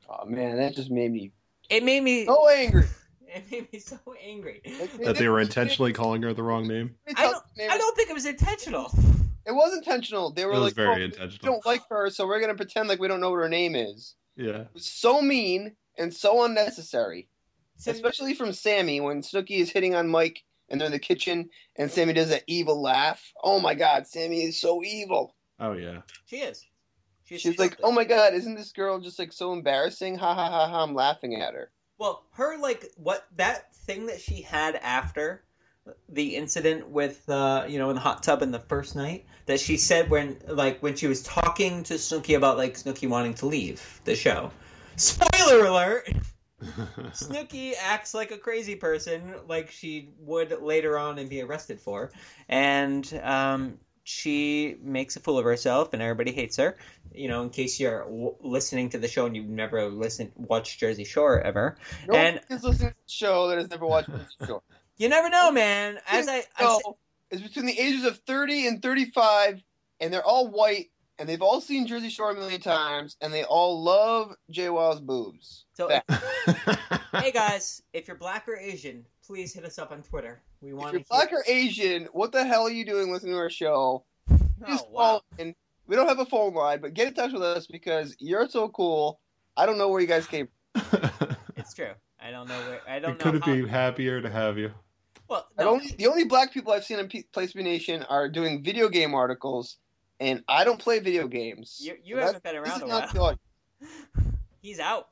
Oh man, that just made me. It made me so angry. It made me so angry that they were intentionally calling her the wrong name. I don't think it was intentional. It was intentional. They were it was like, very intentional. We don't like her, so we're gonna pretend like we don't know what her name is. Yeah. It was so mean and so unnecessary, especially from Sammy when Snooki is hitting on Mike and they're in the kitchen and Sammy does that evil laugh. Oh my God, Sammy is so evil. Oh yeah, she is. She's like, oh my God, isn't this girl just like so embarrassing? Ha ha ha ha! I'm laughing at her. Well, her that thing that she had after the incident with in the hot tub in the first night that she said when she was talking to Snooki about like Snooki wanting to leave the show. Spoiler alert! Snooki acts like a crazy person, like she would later on and be arrested for, and she makes a fool of herself, and everybody hates her. In case you're listening to the show and you've never watched Jersey Shore ever, and is listening to the show that has never watched Jersey Shore. You never know, man. It's between the ages of 30 and 35, and they're all white, and they've all seen Jersey Shore a million times, and they all love Jay Wild's boobs. So, hey guys, if you're black or Asian, please hit us up on Twitter. If you're black or Asian, what the hell are you doing listening to our show? Wow. And we don't have a phone line, but get in touch with us because you're so cool. I don't know where you guys came from. It's true. I don't know where. It couldn't be happier to have you. Well, no. The only black people I've seen on Place to Be Nation are doing video game articles, and I don't play video games. You haven't been around a while. He's out.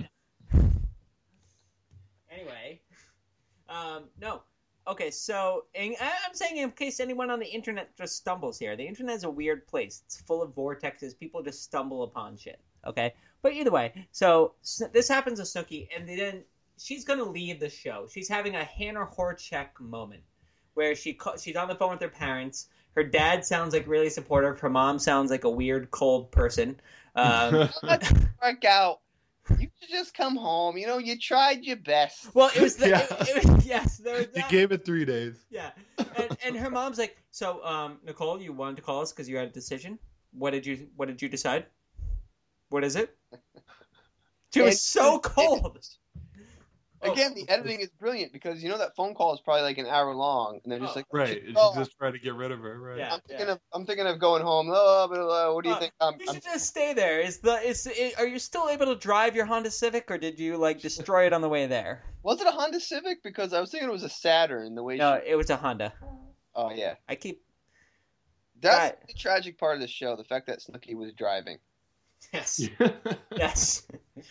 Anyway, no. Okay, so I'm saying in case anyone on the internet just stumbles here, the internet is a weird place. It's full of vortexes. People just stumble upon shit. Okay, but either way, so this happens to Snooki, and then she's gonna leave the show. She's having a Hannah Horchak moment where she's on the phone with her parents. Her dad sounds like really supportive. Her mom sounds like a weird, cold person. Work out. You should just come home. You tried your best. Well, it was yes. There was that. You gave it 3 days. Yeah, and her mom's like, so Nicole, you wanted to call us because you had a decision. What did you decide? What is it? She was so cold. Again, the editing is brilliant because that phone call is probably like an hour long, and they're just like, right. She's just trying to get rid of her, right? Yeah, I'm thinking of going home. What do you think? You should just stay there. Are you still able to drive your Honda Civic, or did you destroy it on the way there? Was it a Honda Civic? Because I was thinking it was a Saturn. No, it was a Honda. Oh yeah. That's the tragic part of the show: the fact that Snooki was driving. Yes. Yes.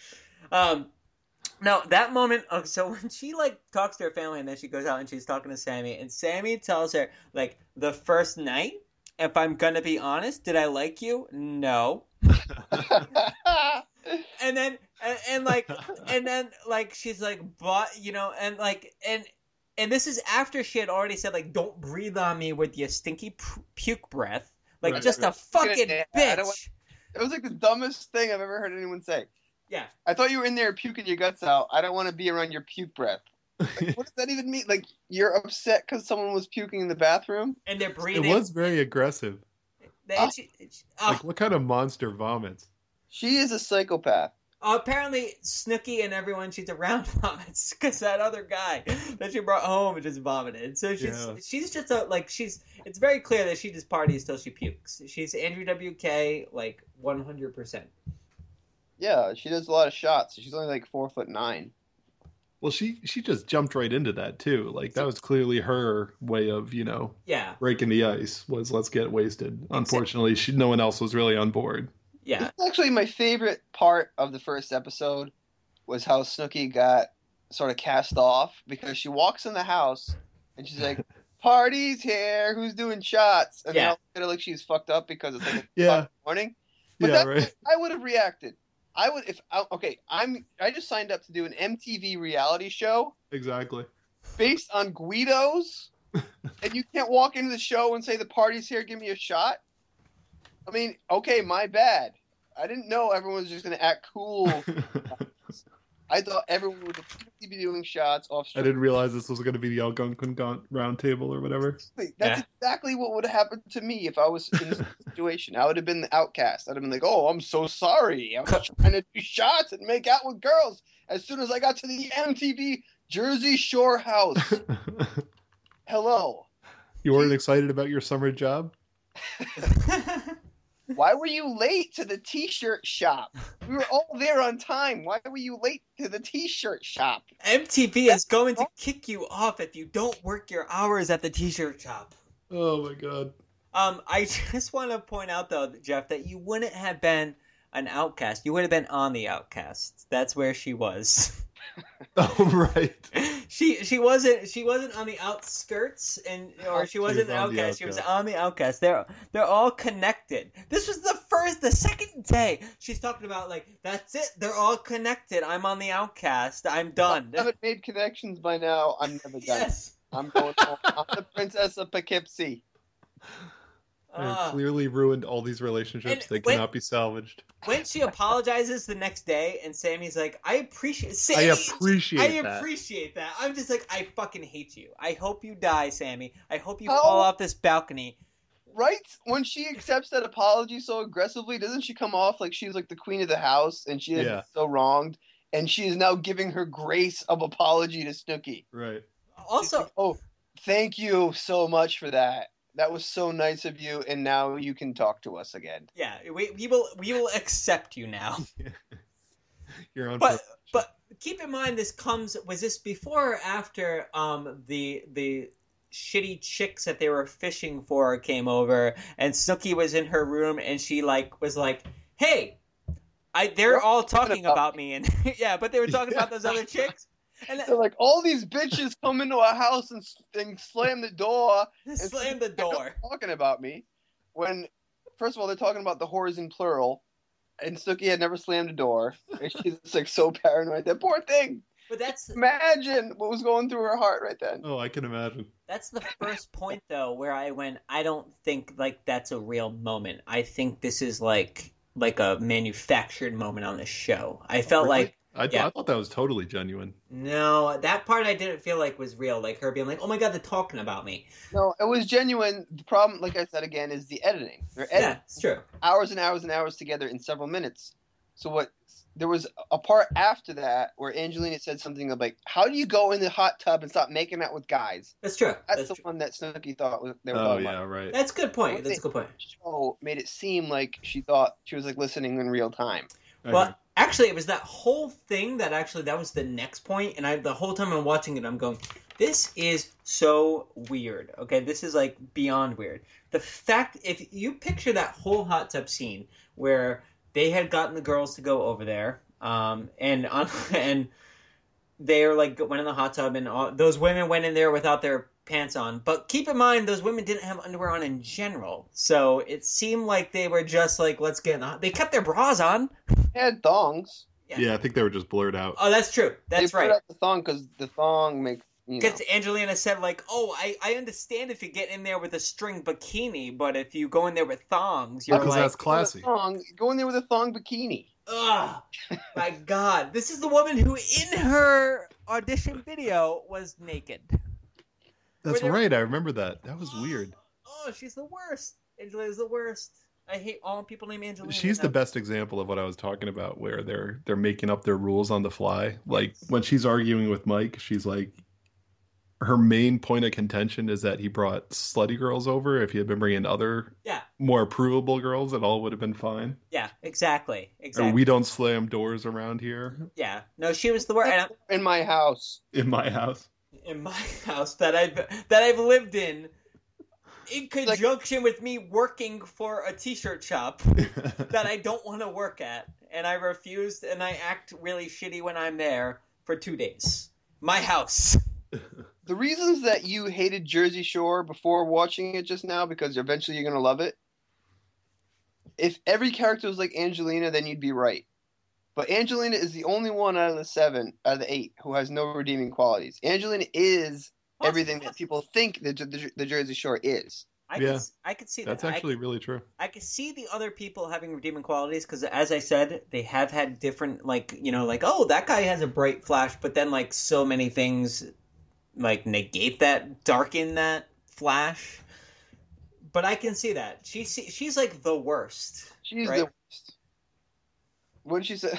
No, that moment. So when she talks to her family and then she goes out and she's talking to Sammy, and Sammy tells her the first night, if I'm gonna be honest, did I like you? No. and then she's like, but and this is after she had already said don't breathe on me with your stinky puke breath, a fucking bitch. It was the dumbest thing I've ever heard anyone say. Yeah. I thought you were in there puking your guts out. I don't want to be around your puke breath. What does that even mean? You're upset because someone was puking in the bathroom? And they're breathing. It was very aggressive. What kind of monster vomits? She is a psychopath. Apparently, Snooki and everyone she's around vomits because that other guy that she brought home just vomited. So she's just it's very clear that she just parties till she pukes. She's Andrew WK 100%. Yeah, she does a lot of shots. She's only 4'9". Well, she just jumped right into that too. That was clearly her way of breaking the ice. Was let's get wasted. Unfortunately, no one else was really on board. Yeah, this is actually my favorite part of the first episode was how Snooki got sort of cast off because she walks in the house and she's like, "Party's here. Who's doing shots?" And they all look at her like she's fucked up because it's o'clock in the morning. But I would have reacted. I would I just signed up to do an MTV reality show. Exactly. Based on Guidos, and you can't walk into the show and say the party's here, give me a shot. I mean, okay, my bad. I didn't know everyone was just going to act cool. I thought everyone would be doing shots off. I didn't realize this was going to be the Algonquin round table or whatever. That's exactly what would have happened to me if I was in this situation. I would have been the outcast. I'd have been like, "Oh, I'm so sorry. I was trying to do shots and make out with girls." As soon as I got to the MTV Jersey Shore house, hello. You weren't excited about your summer job? Why were you late to the T-shirt shop? We were all there on time. Why were you late to the T-shirt shop? MTV is going to kick you off if you don't work your hours at the T-shirt shop. Oh my god. I just want to point out though, Jeff, that you wouldn't have been an outcast. You would have been on the Outcasts. That's where she was. Oh right. She wasn't on the outskirts or she wasn't an outcast. She was on the Outcast. They're all connected. This was the second day. She's talking about like that's it. They're all connected. I'm on the Outcast. I'm done. If I haven't made connections by now, I'm never done. Yes. I'm going home. I'm the Princess of Poughkeepsie. I clearly ruined all these relationships. They cannot be salvaged. When she apologizes the next day, and Sammy's like, I appreciate that. I'm just like, I fucking hate you. I hope you die, Sammy. I hope you fall off this balcony. Right? When she accepts that apology so aggressively, doesn't she come off like she's like the queen of the house and she is so wronged, and she is now giving her grace of apology to Snooki. Right. Also, like, oh, thank you so much for that. That was so nice of you, and now you can talk to us again. Yeah, we will accept you now. You're on. But keep in mind, was this before or after the shitty chicks that they were fishing for came over, and Snooki was in her room, and she was like, "Hey, they're all talking about me," and yeah, but they were talking about those other chicks. And they're like, all these bitches come into our house and slam the door. Slam the door. Talking about me. When, first of all, they're talking about the whores in plural. And Snooki had never slammed a door. And she's just like so paranoid. That poor thing. But imagine what was going through her heart right then. Oh, I can imagine. That's the first point, though, where I went, I don't think like that's a real moment. I think this is like a manufactured moment on the show. I felt like. I thought that was totally genuine. No, that part I didn't feel like was real. Like her being like, "Oh my god, they're talking about me." No, it was genuine. The problem, like I said again, is the editing. They're editing it's true. Hours and hours and hours together in several minutes. So there was a part after that where Angelina said something like, "How do you go in the hot tub and stop making out with guys?" That's true. That's the one that Snooki thought they were talking about. Right. That's a good point. That's a good point. The show made it seem like she thought she was like listening in real time. Well, actually, it was that whole thing that was the next point, and the whole time I'm watching it, I'm going, this is so weird, okay? This is, like, beyond weird. The fact, if you picture that whole hot tub scene where they had gotten the girls to go over there, and they're, like, went in the hot tub, and those women went in there without their pants on. But keep in mind, those women didn't have underwear on in general, so it seemed like they were just like, let's get in the hot. They kept their bras on. They had thongs. Yeah, I think they were just blurred out. Oh, that's true. That's right. They blurred out the thong because the thong makes. Because Angelina said, like, oh, I understand if you get in there with a string bikini, but if you go in there with thongs, you're like... that's classy. Go in there with a thong bikini. Ugh, my God. This is the woman who, in her audition video, was naked. That's right. I remember that. That was weird. Oh, she's the worst. Angelina's the worst. I hate all people named Angelina. She's the best example of what I was talking about, where they're making up their rules on the fly. Like when she's arguing with Mike, she's like, her main point of contention is that he brought slutty girls over. If he had been bringing other more provable girls, it all would have been fine. Yeah, exactly. And we don't slam doors around here. Yeah, no, she was the worst. In my house. In my house that I've lived in conjunction with me working for a t-shirt shop that I don't want to work at, and I refused, and I act really shitty when I'm there for 2 days. My house. The reasons that you hated Jersey Shore before watching it just now, because eventually you're going to love it. If every character was like Angelina, then you'd be right. But Angelina is the only one out of the 8 who has no redeeming qualities. Angelina is everything that people think the Jersey Shore is. I could see that. That's actually really true. I could see the other people having redeeming qualities because, as I said, they have had different, like, you know, like, oh, that guy has a bright flash, but then, like, so many things, like, negate that, darken that flash. But I can see that. She's like, the worst. She's right? the worst. What did she say?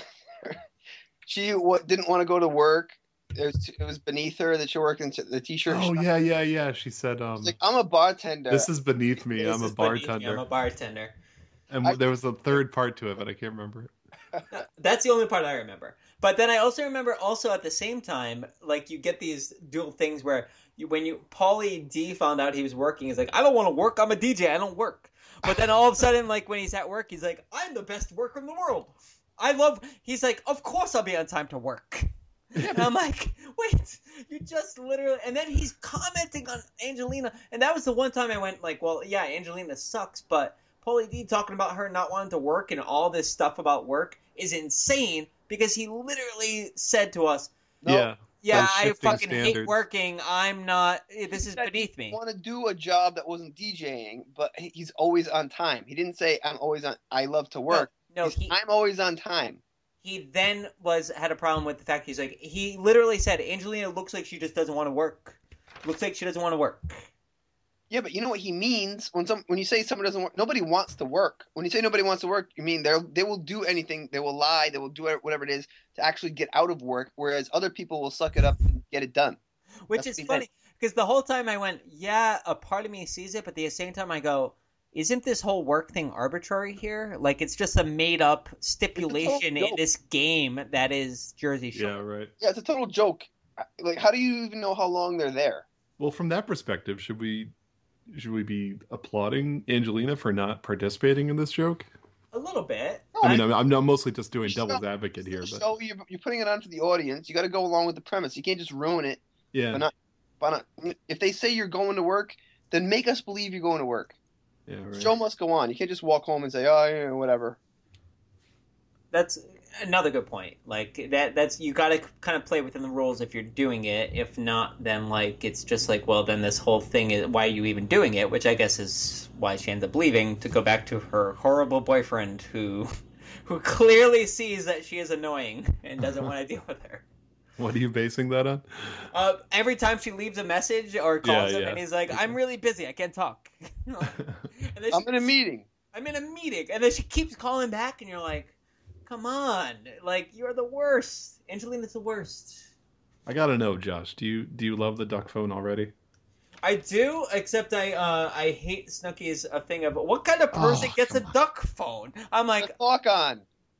She didn't want to go to work. It was beneath her that she worked in the t-shirt Oh, shop. yeah. She said, She's like, I'm a bartender. this is beneath me. I'm a This is beneath me. bartender. I'm a bartender. And there was a third part to it, but I can't remember it. That's the only part I remember. But then I also remember at the same time, like, you get these dual things where when Paulie D found out he was working, he's like, I don't want to work. I'm a DJ. I don't work. But then all of a sudden, like, when he's at work, he's like, I'm the best worker in the world. He's like, of course I'll be on time to work. And I'm like, wait, you just literally... And then he's commenting on Angelina. And that was the one time I went like, well, yeah, Angelina sucks, but Paulie D talking about her not wanting to work and all this stuff about work is insane because he literally said to us, Yeah, I fucking hate working. I'm not... This is beneath me. He wanted to do a job that wasn't DJing, but he's always on time. He didn't say, I'm always on... I love to work. No, I'm always on time. He then had a problem with the fact he's like, he literally said, Angelina looks like she just doesn't want to work. Looks like she doesn't want to work. Yeah, but you know what he means when you say someone doesn't work. Nobody wants to work. When you say nobody wants to work, you mean they will do anything. They will lie. They will do whatever it is to actually get out of work. Whereas other people will suck it up and get it done. Which is funny because the whole time I went, yeah, a part of me sees it, but at the same time I go, isn't this whole work thing arbitrary here? Like, it's just a made-up stipulation in this game that is Jersey Shore. Yeah, right. Yeah, it's a total joke. Like, how do you even know how long they're there? Well, from that perspective, should we be applauding Angelina for not participating in this joke? A little bit. I mean, I'm not mostly just doing devil's advocate here, but So you're putting it onto the audience. You got to go along with the premise. You can't just ruin it. yeah, By not, if they say you're going to work, then make us believe you're going to work. yeah, right. The show must go on. You can't just walk home and say, oh, yeah, whatever. That's another good point. Like, that's you got to kind of play within the rules if you're doing it. If not, then, like, it's just like, well, then this whole thing is, why are you even doing it? Which I guess is why she ends up leaving, to go back to her horrible boyfriend who clearly sees that she is annoying and doesn't want to deal with her. What are you basing that on? Every time she leaves a message or calls him, and he's like, I'm really busy, I can't talk. And then I'm in a meeting. I'm in a meeting. And then she keeps calling back, and you're like, come on. Like, you're the worst. Angelina's the worst. I gotta know, Josh. Do you love the duck phone already? I do, except I hate Snooki's thing of, what kind of person gets a duck phone? I'm like... Talk on.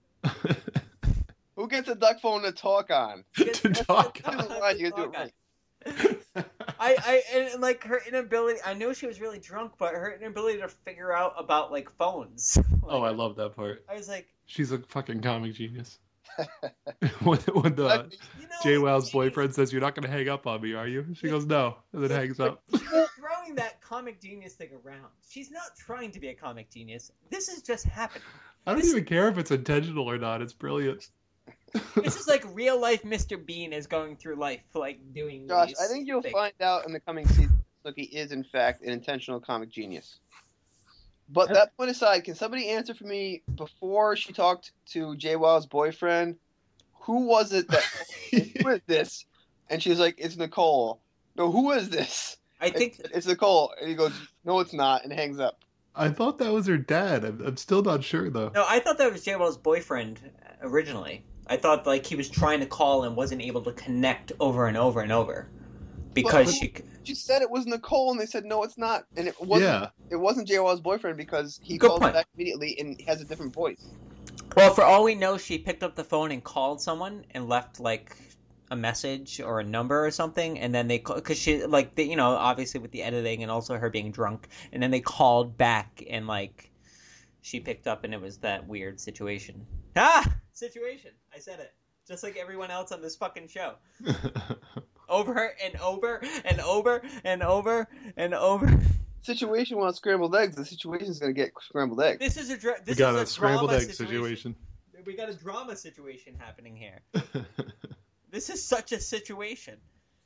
Who gets a duck phone to talk on? To talk on. You gotta do it right. And like her inability, I knew she was really drunk, but her inability to figure out about like phones. Oh, I love that part. I was like, she's a fucking comic genius. when the JWoww's boyfriend says, you're not going to hang up on me, are you? She goes, no, and then hangs up. She's throwing that comic genius thing around. She's not trying to be a comic genius. This is just happening. I don't even care if it's intentional or not. It's brilliant. This is like real life Mr. Bean is going through life, like doing Josh, these I think you'll things. find out in the coming season Snooki is, in fact, an intentional comic genius. But that point aside, can somebody answer for me, before she talked to JWoww's boyfriend, who was it that, who is this? And she was like, it's Nicole. No, who is this? I think it's Nicole. And he goes, no, it's not, and hangs up. I thought that was her dad. I'm still not sure, though. No, I thought that was JWoww's boyfriend originally. I thought like he was trying to call and wasn't able to connect over and over and over because she said it was Nicole, and they said no, it's not, and it wasn't. Yeah. It wasn't JWoww's boyfriend because he Good called point. back immediately and has a different voice. Well, for all we know, she picked up the phone and called someone and left like a message or a number or something, and then they because she like they, obviously with the editing and also her being drunk, and then they called back and like she picked up and it was that weird situation. Situation. I said it. Just like everyone else on this fucking show. Over and over and over and over and over. Situation wants scrambled eggs. The situation's going to get scrambled eggs. This is we got a scrambled egg situation. We got a drama situation happening here. This is such a situation.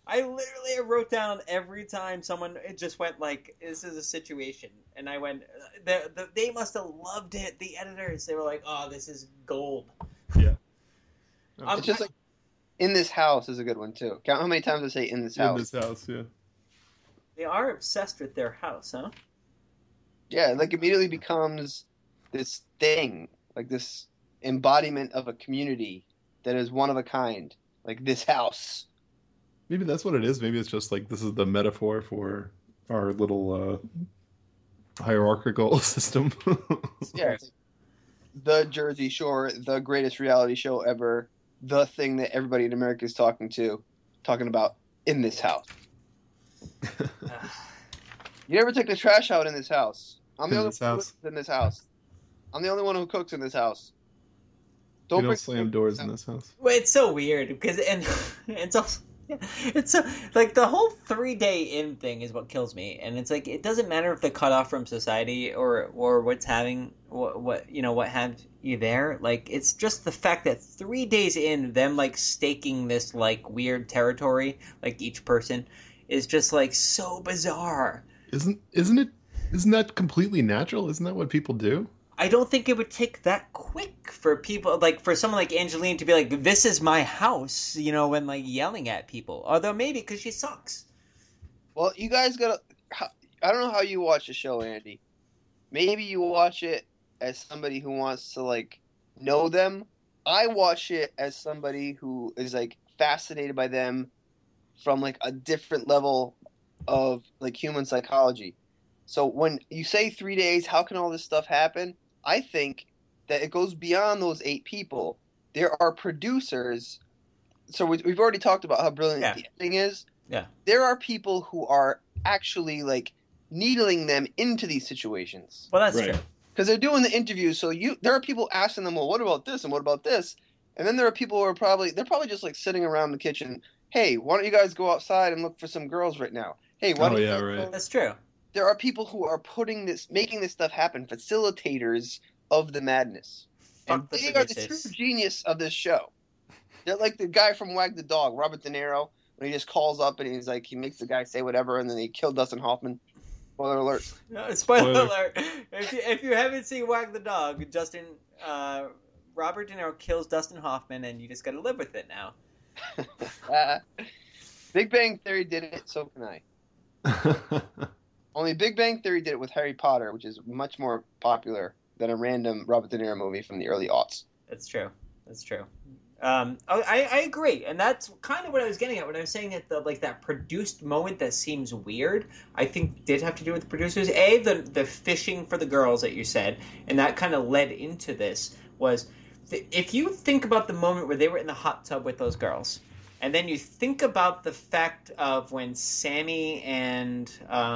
I literally wrote down every time it just went like, this is a situation. And I went, they must have loved it. The editors, they were like, oh, this is gold. Yeah. It's just like, in this house is a good one too. Count how many times I say in this house. In this house, yeah. They are obsessed with their house, huh? Yeah, like immediately becomes this thing, like this embodiment of a community that is one of a kind, like this house. Maybe that's what it is. Maybe it's just like this is the metaphor for our little hierarchical system. Yeah, it's like the Jersey Shore, the greatest reality show ever, the thing that everybody in America is talking about in this house. You never take the trash out in this house. I'm the only one who cooks in this house. I'm the only one who cooks in this house. Don't slam doors in this house. Well, it's so weird because it's also it's so, like the whole 3-day in thing is what kills me, and it's like it doesn't matter if they're cut off from society or what have you there. Like it's just the fact that 3 days in, them like staking this like weird territory, like each person, is just like so bizarre. Isn't that completely natural? Isn't that what people do? I don't think it would take that quick for people, like for someone like Angeline to be like, "This is my house," when like yelling at people. Although maybe because she sucks. Well, you guys gotta. I don't know how you watch the show, Andy. Maybe you watch it as somebody who wants to like know them. I watch it as somebody who is like fascinated by them from like a different level of like human psychology. So when you say 3 days, how can all this stuff happen? I think that it goes beyond those 8 people. There are producers. So we've already talked about how brilliant the ending is. Yeah. There are people who are actually like needling them into these situations. Well, that's true. Because they're doing the interviews. So there are people asking them, well, what about this and what about this? And then there are people who are probably just like sitting around the kitchen. Hey, why don't you guys go outside and look for some girls right now? Hey, why don't you guys go? That's true. There are people who are making this stuff happen, facilitators of the madness. And they are the true genius of this show. They're like the guy from Wag the Dog, Robert De Niro, when he just calls up and he's like, he makes the guy say whatever, and then they kill Dustin Hoffman. Spoiler alert. No, spoiler alert. If you haven't seen Wag the Dog, Robert De Niro kills Dustin Hoffman, and you just got to live with it now. Big Bang Theory did it, so can I. Only Big Bang Theory did it with Harry Potter, which is much more popular than a random Robert De Niro movie from the early aughts. That's true. I agree, and that's kind of what I was getting at when I was saying that that produced moment that seems weird. I think did have to do with the producers. The fishing for the girls that you said, and that kind of led into this was if you think about the moment where they were in the hot tub with those girls. And then you think about the fact of when Sammy and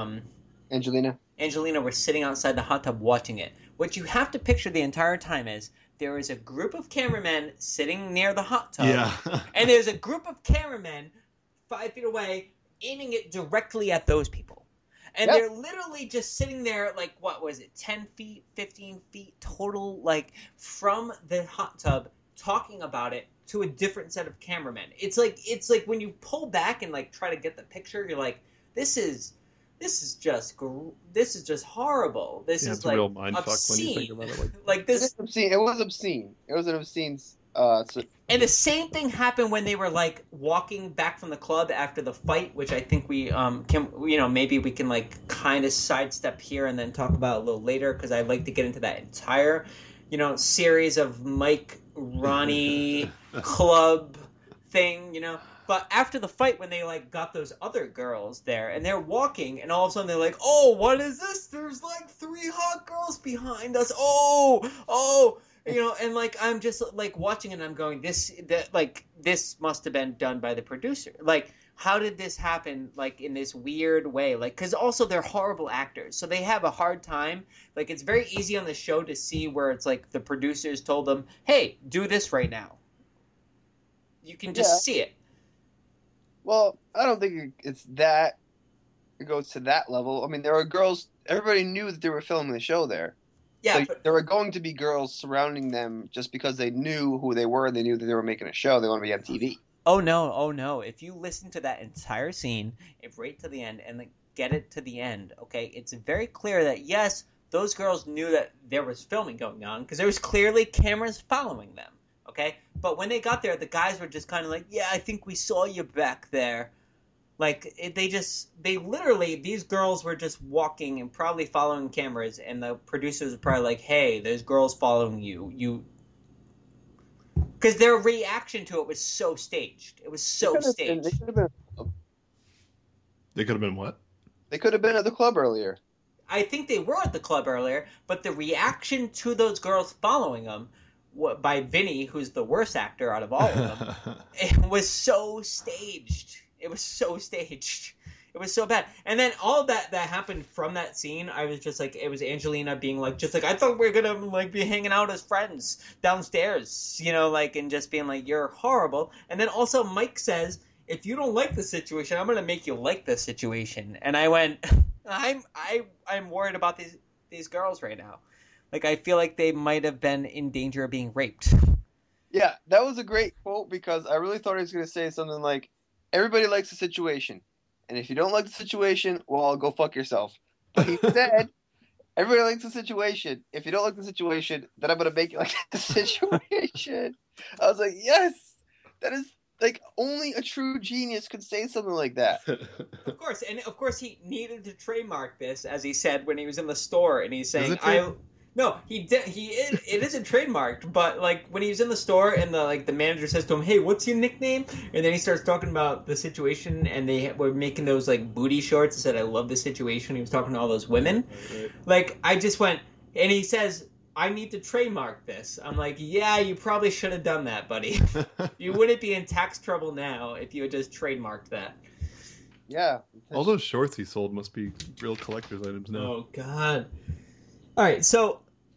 Angelina were sitting outside the hot tub watching it. What you have to picture the entire time is there is a group of cameramen sitting near the hot tub. Yeah. And there's a group of cameramen 5 feet away aiming it directly at those people. And they're literally just sitting there, like, what was it, 10 feet, 15 feet total, like, from the hot tub, talking about it to a different set of cameramen. It's like when you pull back and like try to get the picture, you're like, this is just horrible. This is like a real mind obscene. Fuck when you think about it like this. It was obscene. It was an obscene. And the same thing happened when they were like walking back from the club after the fight, which I think we maybe we can like kind of sidestep here and then talk about a little later because I'd like to get into that entire series of Mike Ronnie club thing, But after the fight, when they like got those other girls there and they're walking, and all of a sudden they're like, "Oh, what is this? There's like 3 hot girls behind us." Oh, and like I'm just like watching and I'm going, this must have been done by the producer. Like, how did this happen? Like in this weird way, like because also they're horrible actors, so they have a hard time. Like it's very easy on the show to see where it's like the producers told them, "Hey, do this right now." You can just see it. Well, I don't think it's that. It goes to that level. I mean, there were girls. Everybody knew that they were filming the show there. Yeah, so there were going to be girls surrounding them just because they knew who they were. They knew that they were making a show. They want to be on TV. Oh no. If you listen to that entire scene, right to the end, and like, get it to the end, okay, it's very clear that, yes, those girls knew that there was filming going on, because there was clearly cameras following them, okay? But when they got there, the guys were just kind of like, yeah, I think we saw you back there. Like, they literally, these girls were just walking and probably following cameras, and the producers were probably like, hey, there's girls following you. Because their reaction to it was so staged. It was so staged. They could have been what? They could have been at the club earlier. I think they were at the club earlier, but the reaction to those girls following them by Vinny, who's the worst actor out of all of them, it was so staged. It was so staged. It was so bad. And then all that happened from that scene, I was just like, it was Angelina being like, just like, I thought we were going to like be hanging out as friends downstairs, you know, like, and just being like, you're horrible. And then also Mike says, if you don't like the situation, I'm going to make you like the situation. And I went, I'm worried about these girls right now. Like, I feel like they might have been in danger of being raped. Yeah, that was a great quote, because I really thought he was going to say something like, everybody likes the situation. And if you don't like the situation, well, go fuck yourself. But he said, everybody likes the situation. If you don't like the situation, then I'm going to make you like the situation. I was like, yes, that is, like, only a true genius could say something like that. Of course. And of course he needed to trademark this, as he said when he was in the store, and he's saying, no, he did. It isn't trademarked, but like when he was in the store and the manager says to him, "Hey, what's your nickname?" and then he starts talking about the situation, and they were making those like booty shorts. He said, "I love the situation." He was talking to all those women. Right. Like, I just went, and he says, "I need to trademark this." I'm like, "Yeah, you probably should have done that, buddy. You wouldn't be in tax trouble now if you had just trademarked that." Yeah. All those shorts he sold must be real collector's items now. Oh God. All right, so,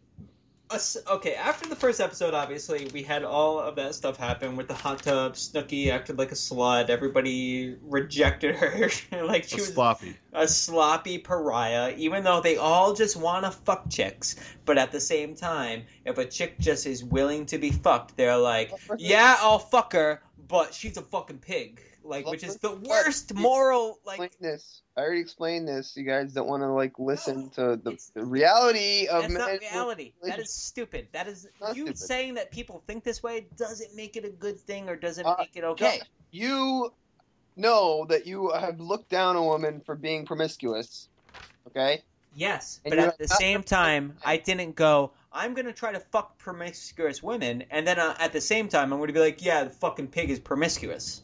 okay, after the first episode, obviously, we had all of that stuff happen with the hot tub. Snooki acted like a slut. Everybody rejected her. Like she was sloppy. A sloppy pariah, even though they all just want to fuck chicks. But at the same time, if a chick just is willing to be fucked, they're like, yeah, I'll fuck her, but she's a fucking pig. Like, which is the worst moral, like... I already explained this. You guys don't want to, like, listen to the reality of... That's not reality. That is stupid. That is... You stupid. Saying that people think this way doesn't make it a good thing, or doesn't make it okay. You know that you have looked down a woman for being promiscuous, okay? Yes, but at the same time, I didn't go, I'm going to try to fuck promiscuous women, and then at the same time, I'm going to be like, yeah, the fucking pig is promiscuous.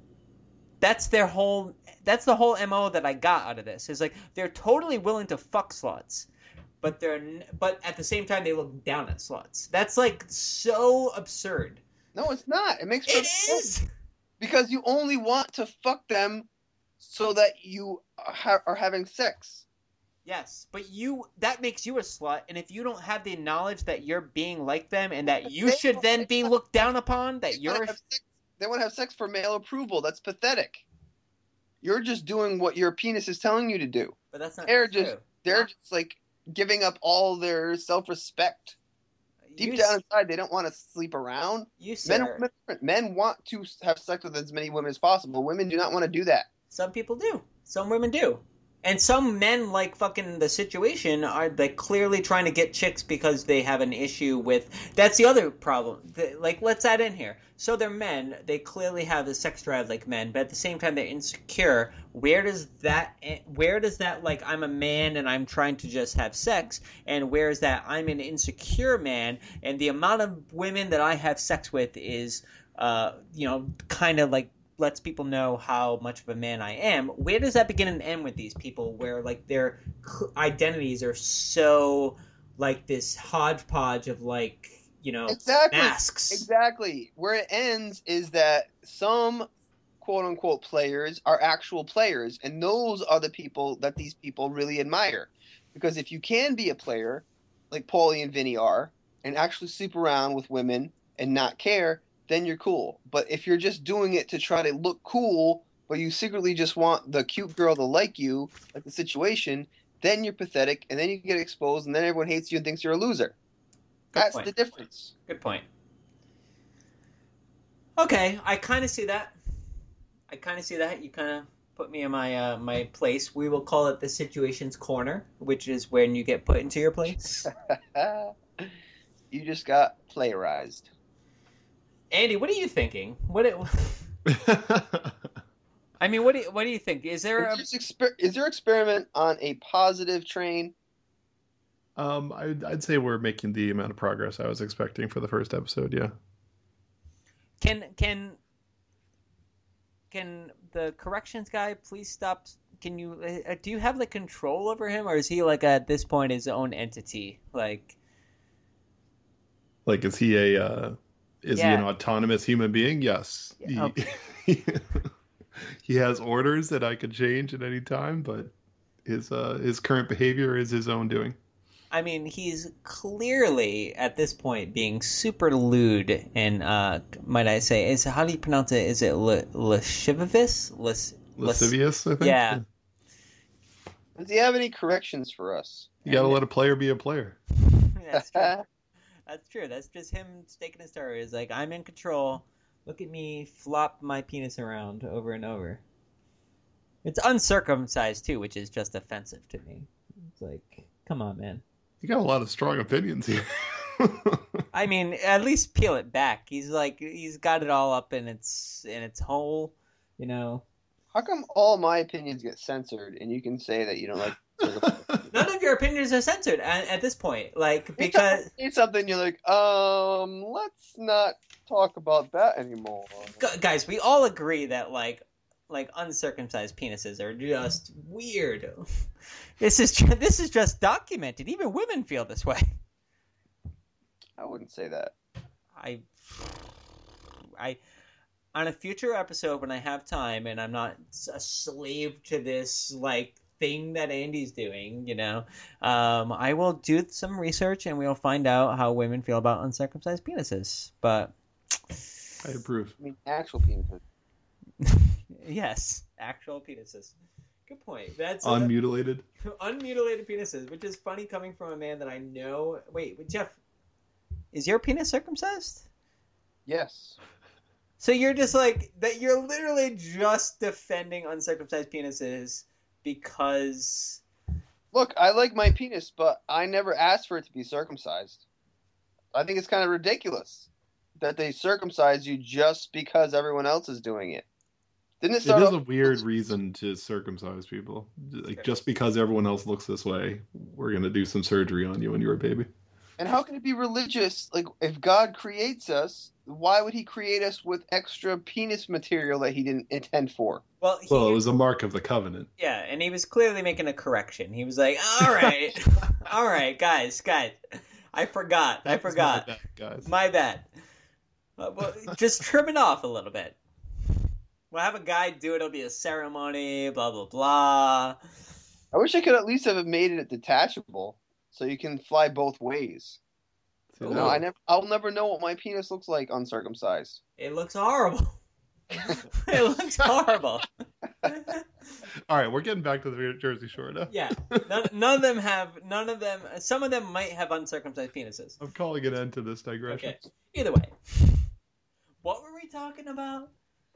That's the whole MO that I got out of this. Is like, they're totally willing to fuck sluts, but at the same time they look down at sluts. That's like so absurd. No, it's not. It makes it is sense. Because you only want to fuck them so that you are having sex. Yes, but that makes you a slut, and if you don't have the knowledge that you're being like them and that you should then be looked down upon, that you're... They want to have sex for male approval. That's pathetic. You're just doing what your penis is telling you to do. But that's not They're true. just like giving up all their self-respect. Deep down inside, they don't want to sleep around. Men want to have sex with as many women as possible. Women do not want to do that. Some people do. Some women do. And some men, like fucking the situation, are like clearly trying to get chicks because they have an issue with... That's the other problem. Like, let's add in here. So they're men. They clearly have the sex drive like men, but at the same time they're insecure. Where does that, like, I'm a man and I'm trying to just have sex, and where is that I'm an insecure man and the amount of women that I have sex with is, kind of like, lets people know how much of a man I am. Where does that begin and end with these people where, like, their identities are so, like, this hodgepodge of, like, masks? Exactly. Where it ends is that some quote-unquote players are actual players, and those are the people that these people really admire. Because if you can be a player, like Paulie and Vinny are, and actually sleep around with women and not care, then you're cool. But if you're just doing it to try to look cool, but you secretly just want the cute girl to like you, like the situation, then you're pathetic, and then you get exposed, and then everyone hates you and thinks you're a loser. That's the difference. Good point. Okay, I kind of see that. I kind of see that. You kind of put me in my my place. We will call it the situation's corner, which is when you get put into your place. You just got playerized. Andy, what are you thinking? I mean, what do you think? Is there is there experiment on a positive train? I'd say we're making the amount of progress I was expecting for the first episode. Yeah. Can the corrections guy please stop? Can you do you have like control over him, or is he like at this point his own entity? Like is he a he an autonomous human being? Yes. Yeah, okay. He has orders that I could change at any time, but his current behavior is his own doing. I mean, he's clearly at this point being super lewd, and might I say, how do you pronounce it? Is it lascivious? Lascivious, I think. Yeah. Does he have any corrections for us? You gotta let a player be a player. That's true. That's true. That's just him staking his story. He's like, I'm in control. Look at me flop my penis around over and over. It's uncircumcised too, which is just offensive to me. It's like, come on, man. You got a lot of strong opinions here. I mean, at least peel it back. He's got it all up in its hole, you know. How come all my opinions get censored, and you can say that you don't like? None of your opinions are censored at this point, like because it's something you're like, let's not talk about that anymore. Guys, we all agree that like uncircumcised penises are just weird. This is just documented. Even women feel this way. I wouldn't say that. I on a future episode when I have time and I'm not a slave to this like thing that Andy's doing, you know, I will do some research and we'll find out how women feel about uncircumcised penises. But I approve. I mean, actual penises. Yes, actual penises. Good point. That's unmutilated. Unmutilated penises, which is funny coming from a man that I know. Wait, Jeff, is your penis circumcised? Yes. So you're just like that. You're literally just defending uncircumcised penises because. Look, I like my penis, but I never asked for it to be circumcised. I think it's kind of ridiculous that they circumcise you just because everyone else is doing it. Didn't it start is a weird reason to circumcise people. Like, just because everyone else looks this way, we're going to do some surgery on you when you're a baby. And how can it be religious? Like, if God creates us, why would he create us with extra penis material that he didn't intend for? Well, it was a mark of the covenant. Yeah, and he was clearly making a correction. He was like, all right, all right, guys, I forgot. My bad, guys. My bad. Well, just trim it off a little bit. We'll have a guy do it. It'll be a ceremony, blah, blah, blah. I wish I could at least have made it detachable so you can fly both ways. No, I'll never know what my penis looks like uncircumcised. It looks horrible. It looks horrible. All right, we're getting back to the Jersey Shore now. Yeah, none of them. Some of them might have uncircumcised penises. I'm calling an end to this digression. Okay. Either way, what were we talking about?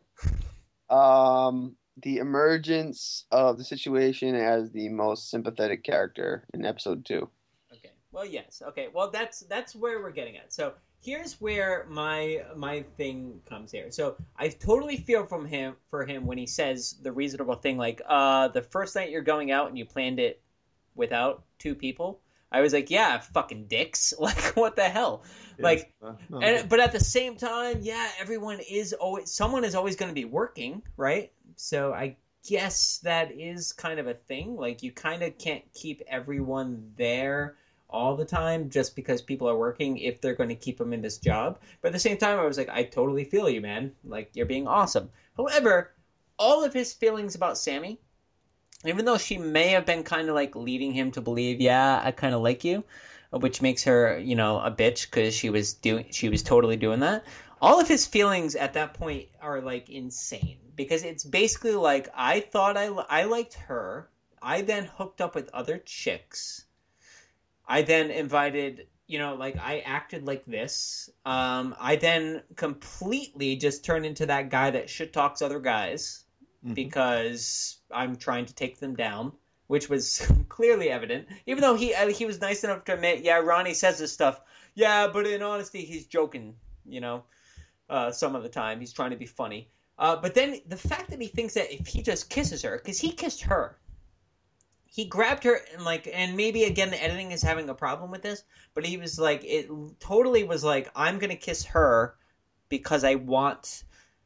The emergence of the situation as the most sympathetic character in episode 2. Okay. Well, yes. Okay. Well, that's where we're getting at. So here's where my thing comes here. So I totally feel for him when he says the reasonable thing, like the first night you're going out and you planned it without 2 people. I was like, yeah, fucking dicks. Like, what the hell? Yes, like, but at the same time, yeah, someone is always going to be working, right? So I guess that is kind of a thing. Like, you kind of can't keep everyone there all the time just because people are working if they're going to keep them in this job. But at the same time, I was like, I totally feel you, man. Like, you're being awesome. However, all of his feelings about Sammy, even though she may have been kind of like leading him to believe, yeah, I kind of like you, which makes her, you know, a bitch because she was totally doing that. All of his feelings at that point are like insane because it's basically like I thought I liked her. I then hooked up with other chicks. I then invited, you know, like I acted like this. I then completely just turned into that guy that shit talks other guys. because I'm trying to take them down, which was clearly evident. Even though he was nice enough to admit, yeah, Ronnie says this stuff. Yeah, but in honesty, he's joking, some of the time. He's trying to be funny. But then the fact that he thinks that if he just kisses her, because he kissed her. He grabbed her and maybe again the editing is having a problem with this, but he was like, it totally was like, I'm going to kiss her because I want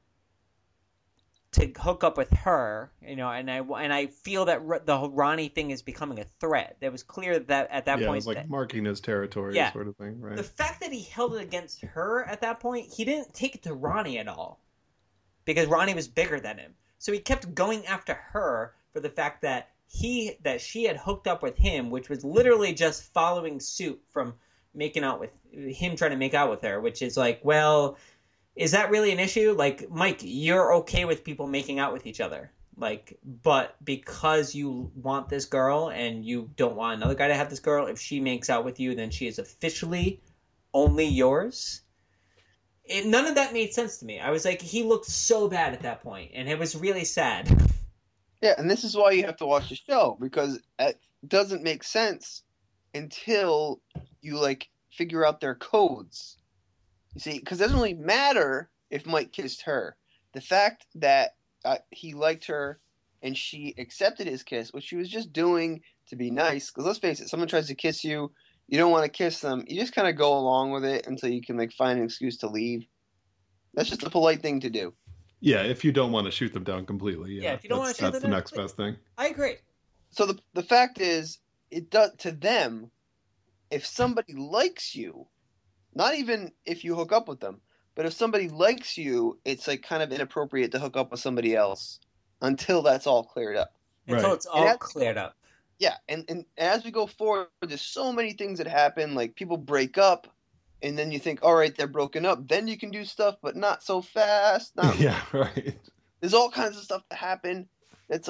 to hook up with her, and I feel that the whole Ronnie thing is becoming a threat. It was clear that at that point, it was like marking his territory, sort of thing, right? The fact that he held it against her at that point, he didn't take it to Ronnie at all, because Ronnie was bigger than him. So he kept going after her for the fact that she had hooked up with him, which was literally just following suit from making out with him, trying to make out with her, which is like, well, is that really an issue? Like, Mike, you're okay with people making out with each other, but because you want this girl and you don't want another guy to have this girl, if she makes out with you, then she is officially only yours. None of that made sense to me. I was like, he looked so bad at that point, and it was really sad. Yeah, and this is why you have to watch the show, because it doesn't make sense until you figure out their codes. You see, because it doesn't really matter if Mike kissed her. The fact that he liked her and she accepted his kiss, which she was just doing to be nice. Because let's face it, someone tries to kiss you, you don't want to kiss them. You just kind of go along with it until you can find an excuse to leave. That's just a polite thing to do. Yeah, if you don't want to shoot them down completely. Yeah, if you don't want to shoot them down, that's the next best thing. I agree. So the fact is, it does to them. If somebody likes you, not even if you hook up with them, but if somebody likes you, it's kind of inappropriate to hook up with somebody else until that's all cleared up. Until it's all cleared up. Yeah, and as we go forward, there's so many things that happen. Like people break up, and then you think, all right, they're broken up. Then you can do stuff, but not so fast. Yeah, right. There's all kinds of stuff that happen. It's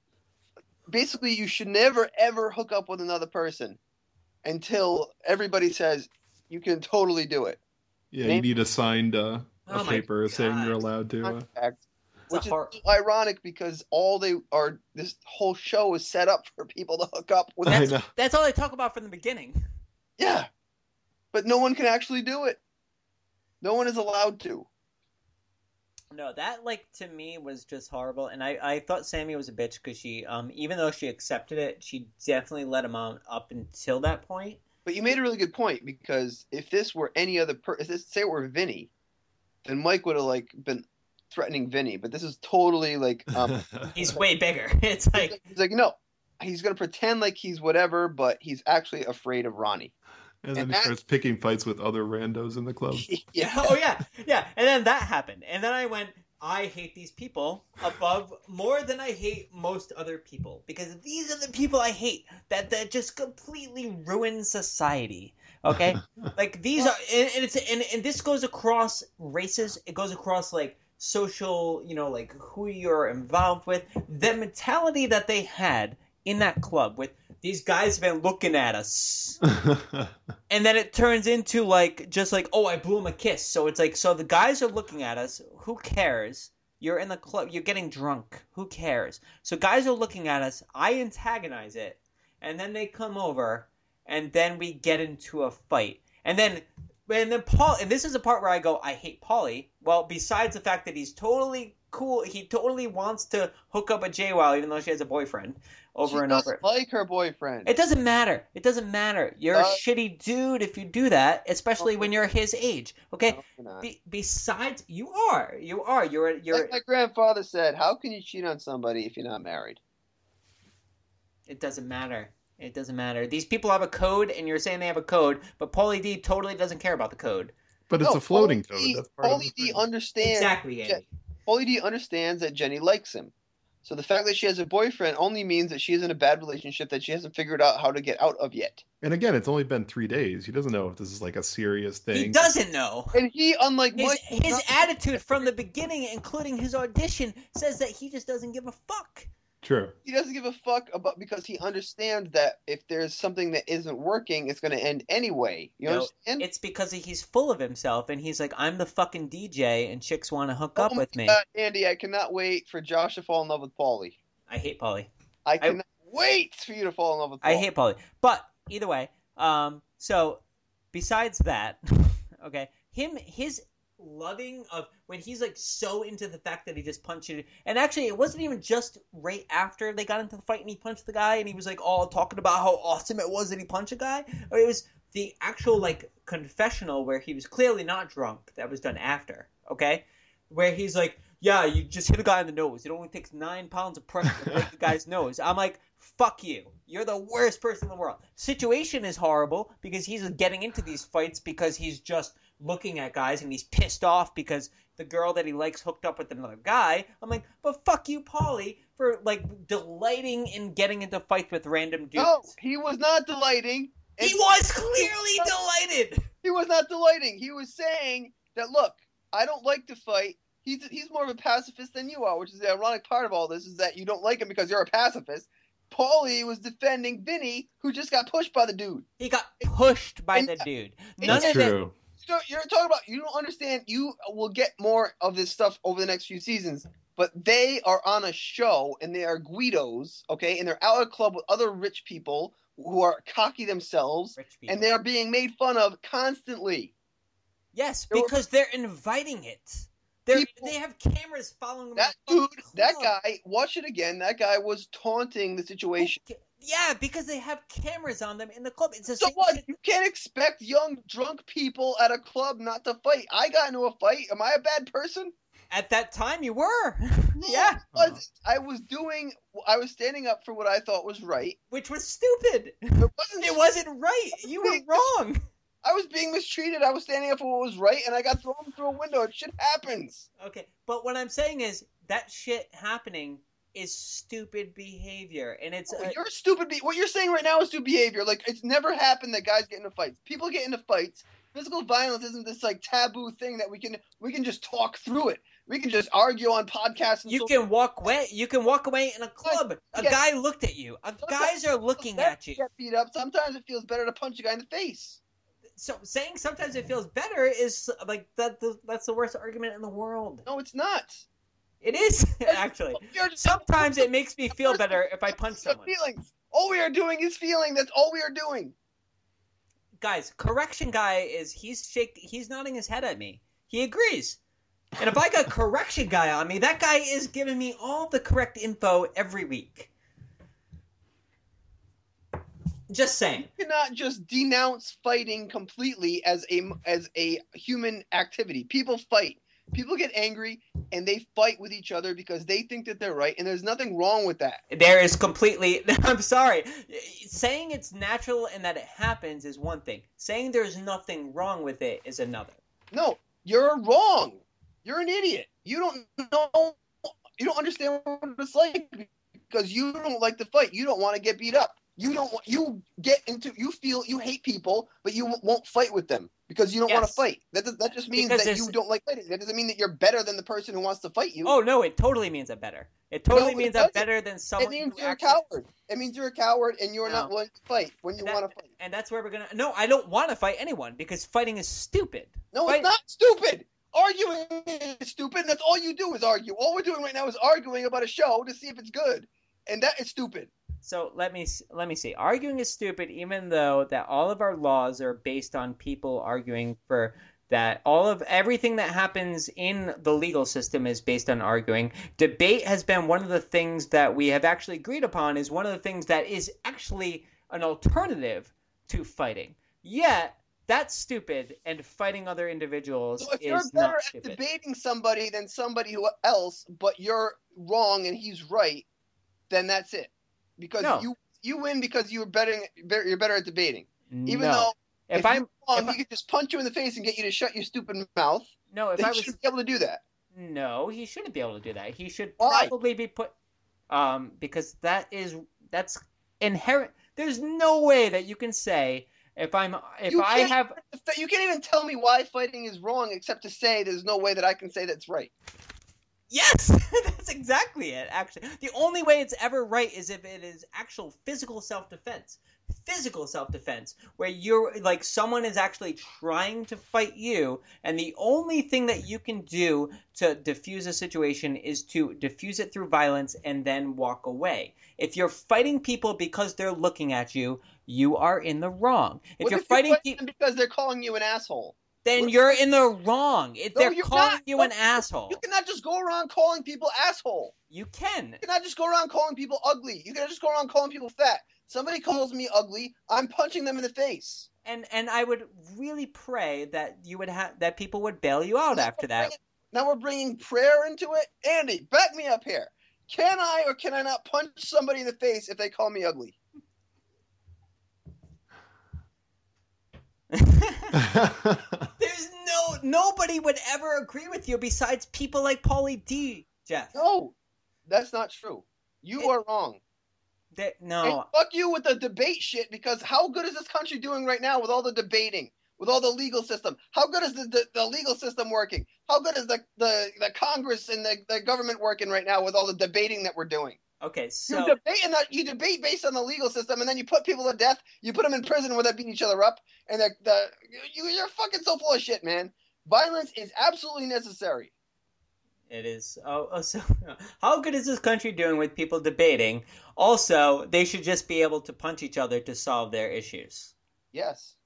basically you should never, ever hook up with another person until everybody says you can totally do it. Yeah, you need a signed paper saying you're allowed to. Which is ironic because this whole show is set up for people to hook up with. That's all they talk about from the beginning. Yeah. But no one can actually do it. No one is allowed to. No, that to me was just horrible, and I thought Sammy was a bitch because she, even though she accepted it, she definitely let him on up until that point. But you made a really good point, because if this were any other say it were Vinny, then Mike would have been threatening Vinny. But this is totally he's way bigger. It's he's no, he's gonna pretend like he's whatever, but he's actually afraid of Ronnie. And then he starts picking fights with other randos in the club. Yeah. Oh, yeah. Yeah. And then that happened. And then I went, I hate these people more than I hate most other people. Because these are the people I hate that just completely ruin society. Okay? These are, and this goes across races. It goes across, social, who you're involved with. The mentality that they had in that club with, these guys have been looking at us. And then it turns into oh, I blew him a kiss. So it's so the guys are looking at us. Who cares? You're in the club. You're getting drunk. Who cares? So guys are looking at us. I antagonize it. And then they come over. And then we get into a fight. And then Paul, and this is the part where I go, I hate Paulie. Well, besides the fact that he's totally cool. He totally wants to hook up with JWoww even though she has a boyfriend over and over. She doesn't like her boyfriend. It doesn't matter. It doesn't matter. You're a shitty dude if you do that, especially when you're his age. Okay? No, besides, you are. You're like my grandfather said, how can you cheat on somebody if you're not married? It doesn't matter. It doesn't matter. These people have a code, and you're saying they have a code, but Paulie D totally doesn't care about the code. But it's a floating code. Paulie D understands. Exactly, Andy. Paulie D understands that Jenny likes him. So the fact that she has a boyfriend only means that she is in a bad relationship that she hasn't figured out how to get out of yet. And again, it's only been 3 days. He doesn't know if this is a serious thing. He doesn't know. And he, unlike Mike... His attitude from the beginning, including his audition, says that he just doesn't give a fuck. True. He doesn't give a fuck about, because he understands that if there's something that isn't working, it's going to end anyway. You understand? It's because he's full of himself, and he's like, I'm the fucking DJ, and chicks want to hook up with me. God, Andy, I cannot wait for Josh to fall in love with Paulie. I hate Paulie. I cannot wait for you to fall in love with Paulie. I hate Paulie. But either way, so besides that, okay, his loving of when he's like so into the fact that he just punched it, and actually it wasn't even just right after they got into the fight and he punched the guy and he was like all talking about how awesome it was that he punched a guy. It was the actual like confessional where he was clearly not drunk that was done after, okay, where he's like, yeah, you just hit a guy in the nose, it only takes 9 pounds of pressure to break the guy's nose. I'm like, fuck you, you're the worst person in the world. Situation is horrible because he's getting into these fights because he's just looking at guys and he's pissed off because the girl that he likes hooked up with another guy. I'm like, but fuck you, Paulie, for like delighting in getting into fights with random dudes. No, he was not delighting. He was clearly delighted. He was not delighting. He was saying that, look, I don't like to fight. He's more of a pacifist than you are, which is the ironic part of all this, is that you don't like him because you're a pacifist. Paulie was defending Vinny, who just got pushed by the dude. He got pushed by the dude. That's true. You're talking about, you don't understand. You will get more of this stuff over the next few seasons, but they are on a show and they are Guidos, okay, and they're out at a club with other rich people who are cocky themselves, and they are being made fun of constantly. Yes, because they're inviting it. They have cameras following them. That dude, that guy, watch it again. That guy was taunting the situation. Yeah, because they have cameras on them in the club. It's so what? You can't expect young drunk people at a club not to fight. I got into a fight. Am I a bad person? At that time, you were. Yeah. I was standing up for what I thought was right, which was stupid. It wasn't right. You were wrong. I was being mistreated. I was standing up for what was right, and I got thrown through a window. Shit happens. Okay, but what I'm saying is that shit happening is stupid behavior, and it's you're stupid. What you're saying right now is stupid behavior. Like, it's never happened that guys get into fights. People get into fights. Physical violence isn't this like taboo thing that we can just talk through it. We can just argue on podcasts. And you can walk away. You can walk away in a club. A guy looked at you. Guys are looking at you. Get beat up. Sometimes it feels better to punch a guy in the face. So saying sometimes it feels better is like that's the worst argument in the world. No, it's not. It is, actually. Sometimes it makes me feel better if I punch someone. Feelings. All we are doing is feeling. That's all we are doing. Guys, correction guy he's nodding his head at me. He agrees. And if I got correction guy on me, that guy is giving me all the correct info every week. Just saying. You cannot just denounce fighting completely as a human activity. People fight. People get angry and they fight with each other because they think that they're right, and there's nothing wrong with that. There is completely... I'm sorry. Saying it's natural and that it happens is one thing. Saying there's nothing wrong with it is another. No, you're wrong. You're an idiot. You don't know... You don't understand what it's like because you don't like to fight. You don't want to get beat up. You hate people, but you won't fight with them because you don't want to fight. That just means that you don't like fighting. That doesn't mean that you're better than the person who wants to fight you. Oh no, it totally means I'm better. It totally means I'm better than someone. It means you're a coward. It means you're a coward and you're not willing to fight when you want to fight. And that's where we're gonna. No, I don't want to fight anyone because fighting is stupid. No, it's not stupid. Arguing is stupid. And that's all you do is argue. All we're doing right now is arguing about a show to see if it's good, and that is stupid. So let me see. Arguing is stupid, even though that all of our laws are based on people arguing for that. Everything that happens in the legal system is based on arguing. Debate has been one of the things that we have actually agreed upon is one of the things that is actually an alternative to fighting. Yet that's stupid, and fighting other individuals is not stupid. If you're better at debating somebody than somebody else, but you're wrong and he's right, then that's it. Because you win because you're better at debating. Even though if I'm wrong, he could just punch you in the face and get you to shut your stupid mouth. No, he shouldn't be able to do that. No, he shouldn't be able to do that. He should probably be put because that's inherent. There's no way that you can say you can't even tell me why fighting is wrong except to say there's no way that I can say that's right. Yes, that's exactly it, actually. The only way it's ever right is if it is actual physical self-defense. Physical self-defense, where you're like someone is actually trying to fight you, and the only thing that you can do to diffuse a situation is to diffuse it through violence and then walk away. If you're fighting people because they're looking at you, you are in the wrong. If you're fighting people because they're calling you an asshole, then you're in the wrong. If they're calling you an asshole. You cannot just go around calling people asshole. You can. You cannot just go around calling people ugly. You cannot just go around calling people fat. Somebody calls me ugly, I'm punching them in the face. And I would really pray that you would that people would bail you out after that. Now we're bringing prayer into it. Andy, back me up here. Can I or can I not punch somebody in the face if they call me ugly? There's nobody would ever agree with you besides people like Paulie D, Jeff. No, that's not true. You are wrong. No. And fuck you with the debate shit, because how good is this country doing right now with all the debating, with all the legal system? How good is the legal system working? How good is the Congress and the government working right now with all the debating that we're doing? Okay, so you debate based on the legal system, and then you put people to death. You put them in prison where they beat each other up, and you're fucking so full of shit, man. Violence is absolutely necessary. It is. So how good is this country doing with people debating? Also, they should just be able to punch each other to solve their issues. Yes.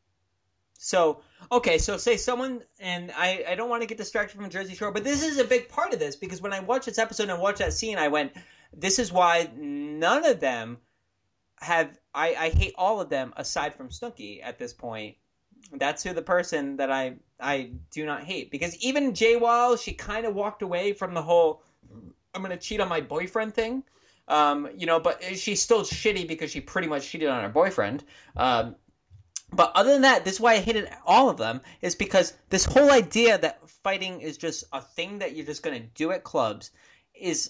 So, okay, so say someone, and I don't want to get distracted from Jersey Shore, but this is a big part of this, because when I watched this episode and watched that scene, I went, this is why none of them have, I hate all of them aside from Snooki at this point. That's who the person that I do not hate, because even JWoww, she kind of walked away from the whole I'm going to cheat on my boyfriend thing, but she's still shitty because she pretty much cheated on her boyfriend. But other than that, this is why I hated all of them, is because this whole idea that fighting is just a thing that you're just going to do at clubs is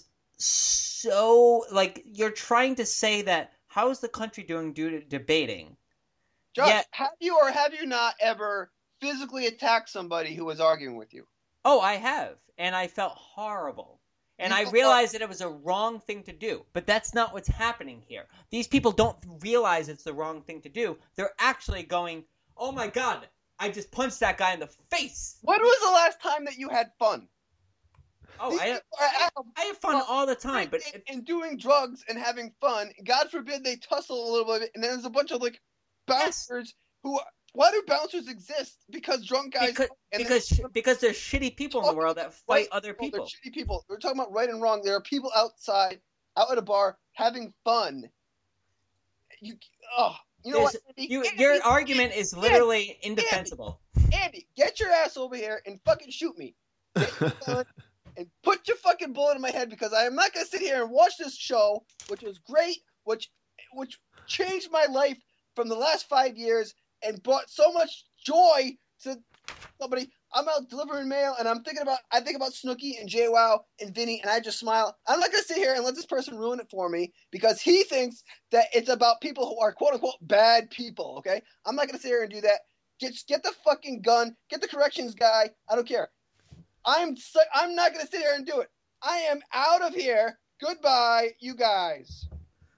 so, like, you're trying to say that how is the country doing due to debating? Josh, have you or have you not ever physically attacked somebody who was arguing with you? Oh, I have. And I felt horrible. And I realized that it was a wrong thing to do. But that's not what's happening here. These people don't realize it's the wrong thing to do. They're actually going, oh my God, I just punched that guy in the face. When was the last time that you had fun? Oh, I have fun all the time. But and doing drugs and having fun, God forbid they tussle a little bit, and then there's a bunch of, like, bouncers who... Why do bouncers exist? Because drunk guys... Because there's shitty people in the world that fight other people. They're shitty people. We're talking about right and wrong. There are people outside, out at a bar, having fun. Your argument is literally indefensible. Andy, get your ass over here and fucking shoot me. And put your fucking bullet in my head, because I am not going to sit here and watch this show, which was great, which changed my life from the last 5 years and brought so much joy to somebody. I'm out delivering mail, and I think about Snooki and JWoww and Vinny, and I just smile. I'm not going to sit here and let this person ruin it for me, because he thinks that it's about people who are quote-unquote bad people, okay? I'm not going to sit here and do that. Get the fucking gun. Get the corrections guy. I don't care. I'm not going to sit here and do it. I am out of here. Goodbye, you guys.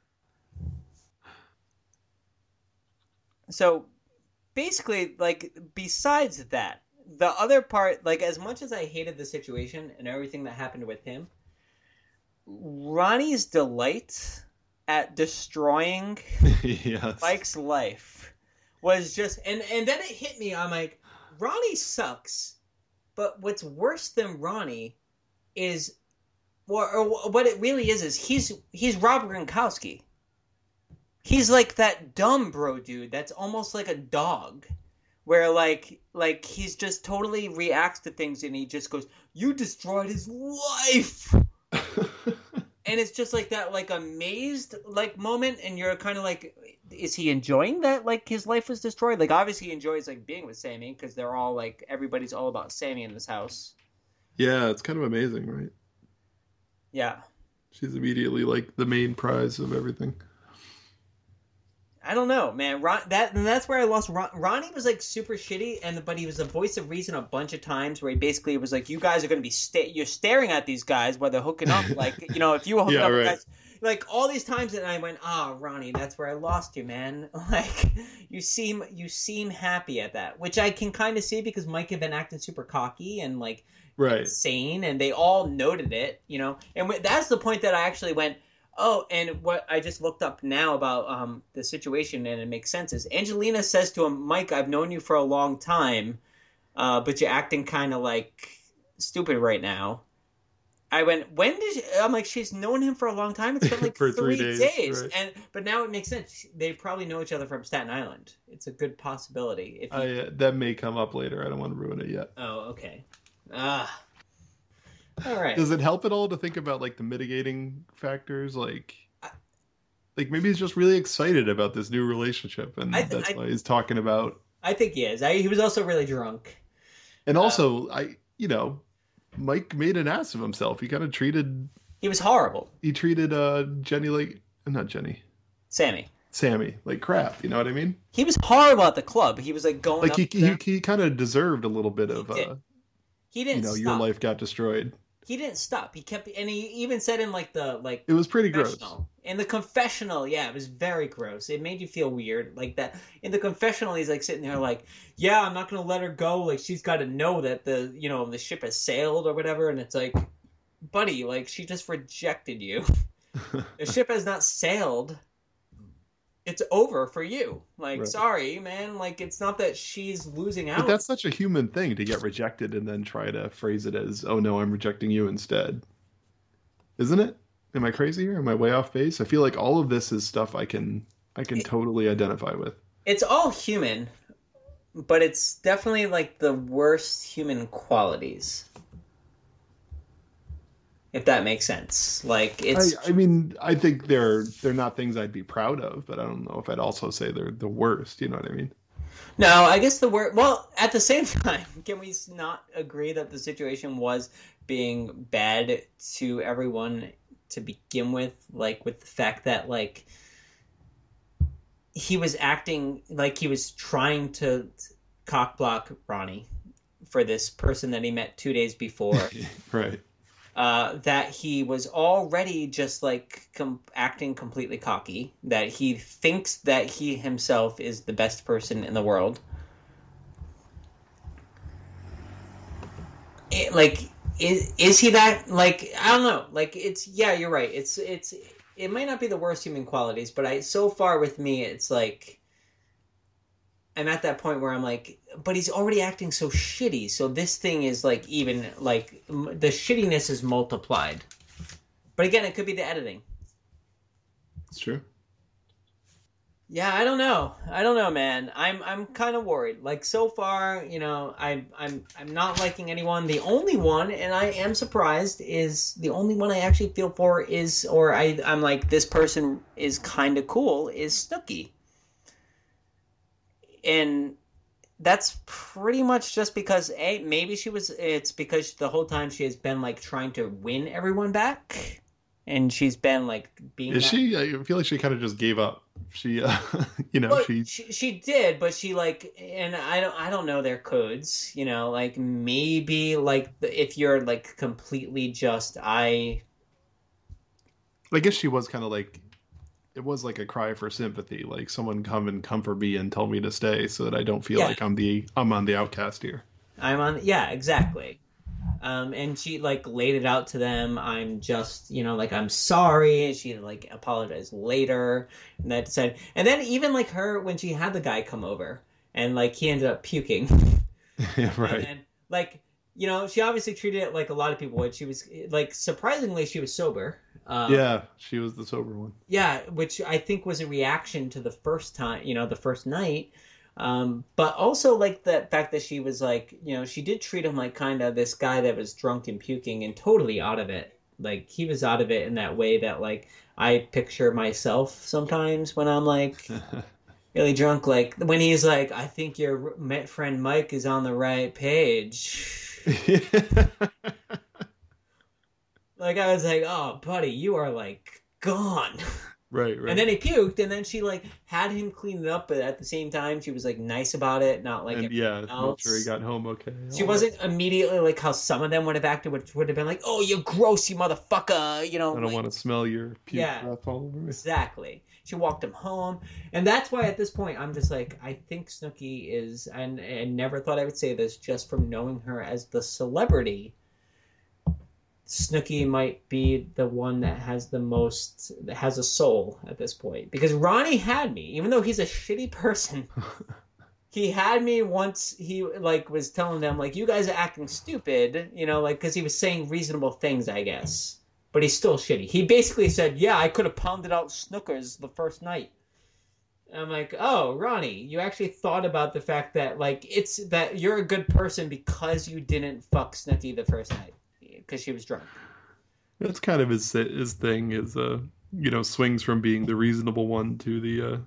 So, basically, like, besides that, the other part, like, as much as I hated the situation and everything that happened with him, Ronnie's delight at destroying Mike's life was just... And then it hit me, I'm like, Ronnie sucks. But what's worse than Ronnie is, or what it really is he's Rob Gronkowski. He's like that dumb bro dude that's almost like a dog, where like he's just totally reacts to things and he just goes, "You destroyed his life," and it's just like that, like amazed like moment, and you're kind of like, is he enjoying that? Like his life was destroyed. Like obviously he enjoys like being with Sammy because they're all like everybody's all about Sammy in this house. Yeah, it's kind of amazing, right? Yeah, she's immediately like the main prize of everything. I don't know, man. That's where I lost. Ronnie was like super shitty, but he was the voice of reason a bunch of times. Where he basically was like, "You guys are going to be you're staring at these guys while they're hooking up. Like, you know, if you hook up, with guys, like all these times." And I went, Ronnie, that's where I lost you, man. Like, you seem happy at that, which I can kind of see because Mike had been acting super cocky and like insane, and they all noted it, you know. And that's the point that I actually went. Oh, and what I just looked up now about the situation, and it makes sense, is Angelina says to him, Mike, I've known you for a long time, but you're acting kind of like stupid right now. I went, when did I'm like, she's known him for a long time? It's been like for 3 days. Right. But now it makes sense. They probably know each other from Staten Island. It's a good possibility. That may come up later. I don't want to ruin it yet. Oh, okay. All right. Does it help at all to think about like the mitigating factors? Like maybe he's just really excited about this new relationship, and that's why he's talking about. I think he is. He was also really drunk. And also, Mike made an ass of himself. He kind of treated. He was horrible. He treated Sammy like crap. You know what I mean? He was horrible at the club. He was like going like he kind of deserved a little bit of. He didn't. You know, your life got destroyed. He didn't stop. He kept, and he even said in it was pretty gross. In the confessional, yeah, it was very gross. It made you feel weird, like that. In the confessional, he's like sitting there, like, yeah, I'm not gonna let her go. Like she's got to know that the ship has sailed or whatever. And it's like, buddy, like she just rejected you. The ship has not sailed. It's over for you. Like, sorry, man. Like, it's not that she's losing out. But that's such a human thing to get rejected and then try to phrase it as, oh no, I'm rejecting you instead. Isn't it? Am I crazy here? Am I way off base? I feel like all of this is stuff I can totally identify with. It's all human, but it's definitely like the worst human qualities. If that makes sense. Like it's I mean, I think they're not things I'd be proud of, but I don't know if I'd also say they're the worst, you know what I mean? No, I guess the worst. Well, at the same time, can we not agree that the situation was being bad to everyone to begin with, like with the fact that like he was acting like he was trying to cockblock Ronnie for this person that he met 2 days before. Right. That he was already just like acting completely cocky, that he thinks that he himself is the best person in the world. Is he that? Like, I don't know. Like, yeah, you're right. It might not be the worst human qualities, but so far with me, it's like, I'm at that point where I'm like, but he's already acting so shitty. So this thing is like even like the shittiness is multiplied. But again, it could be the editing. It's true. Yeah, I don't know, man. I'm kind of worried. Like so far, you know, I'm not liking anyone. The only one, and I am surprised, is the only one I actually feel for is, or I'm like, this person is kind of cool, is Snooki. And that's pretty much just because maybe it's because the whole time she has been like trying to win everyone back, and she's been like being. Is she? I feel like she kind of just gave up. She, well, she did, but she like, and I don't know their codes, you know, like maybe like if you're like completely just I guess she was kind of like. It was like a cry for sympathy, like someone come and comfort me and tell me to stay so that I don't feel like I'm on the outcast here. Yeah, exactly. And she like laid it out to them. I'm just, you know, like, I'm sorry. And she like apologized later and that said, and then even like her, when she had the guy come over and like, he ended up puking. Yeah, right. And then, like, you know, she obviously treated it like a lot of people would. She was like, surprisingly, she was sober. Yeah, she was the sober one. Yeah, which I think was a reaction to the first time, you know, the first night. But also like the fact that she was like, you know, she did treat him like kind of this guy that was drunk and puking and totally out of it. Like he was out of it in that way that like I picture myself sometimes when I'm like really drunk. Like when he's like, I think your friend Mike is on the right page. Like I was like, oh buddy, you are like gone. Right. And then he puked, and then she like had him clean it up, but at the same time she was like nice about it, not like make sure he got home okay. She wasn't immediately like how some of them would have acted, which would have been like, "Oh, you're gross, you motherfucker," you know. I don't want to smell your puke breath all over me. Exactly. She walked him home, and that's why at this point I'm just like, I think Snooki is, and never thought I would say this just from knowing her as the celebrity. Snooki might be the one that has a soul at this point. Because Ronnie had me, even though he's a shitty person. He had me once he, like, was telling them, like, you guys are acting stupid, you know, like, because he was saying reasonable things, I guess. But he's still shitty. He basically said, yeah, I could have pounded out Snookers the first night. And I'm like, oh, Ronnie, you actually thought about the fact that, like, it's that you're a good person because you didn't fuck Snooki the first night. Because she was drunk. That's kind of his thing is swings from being the reasonable one to the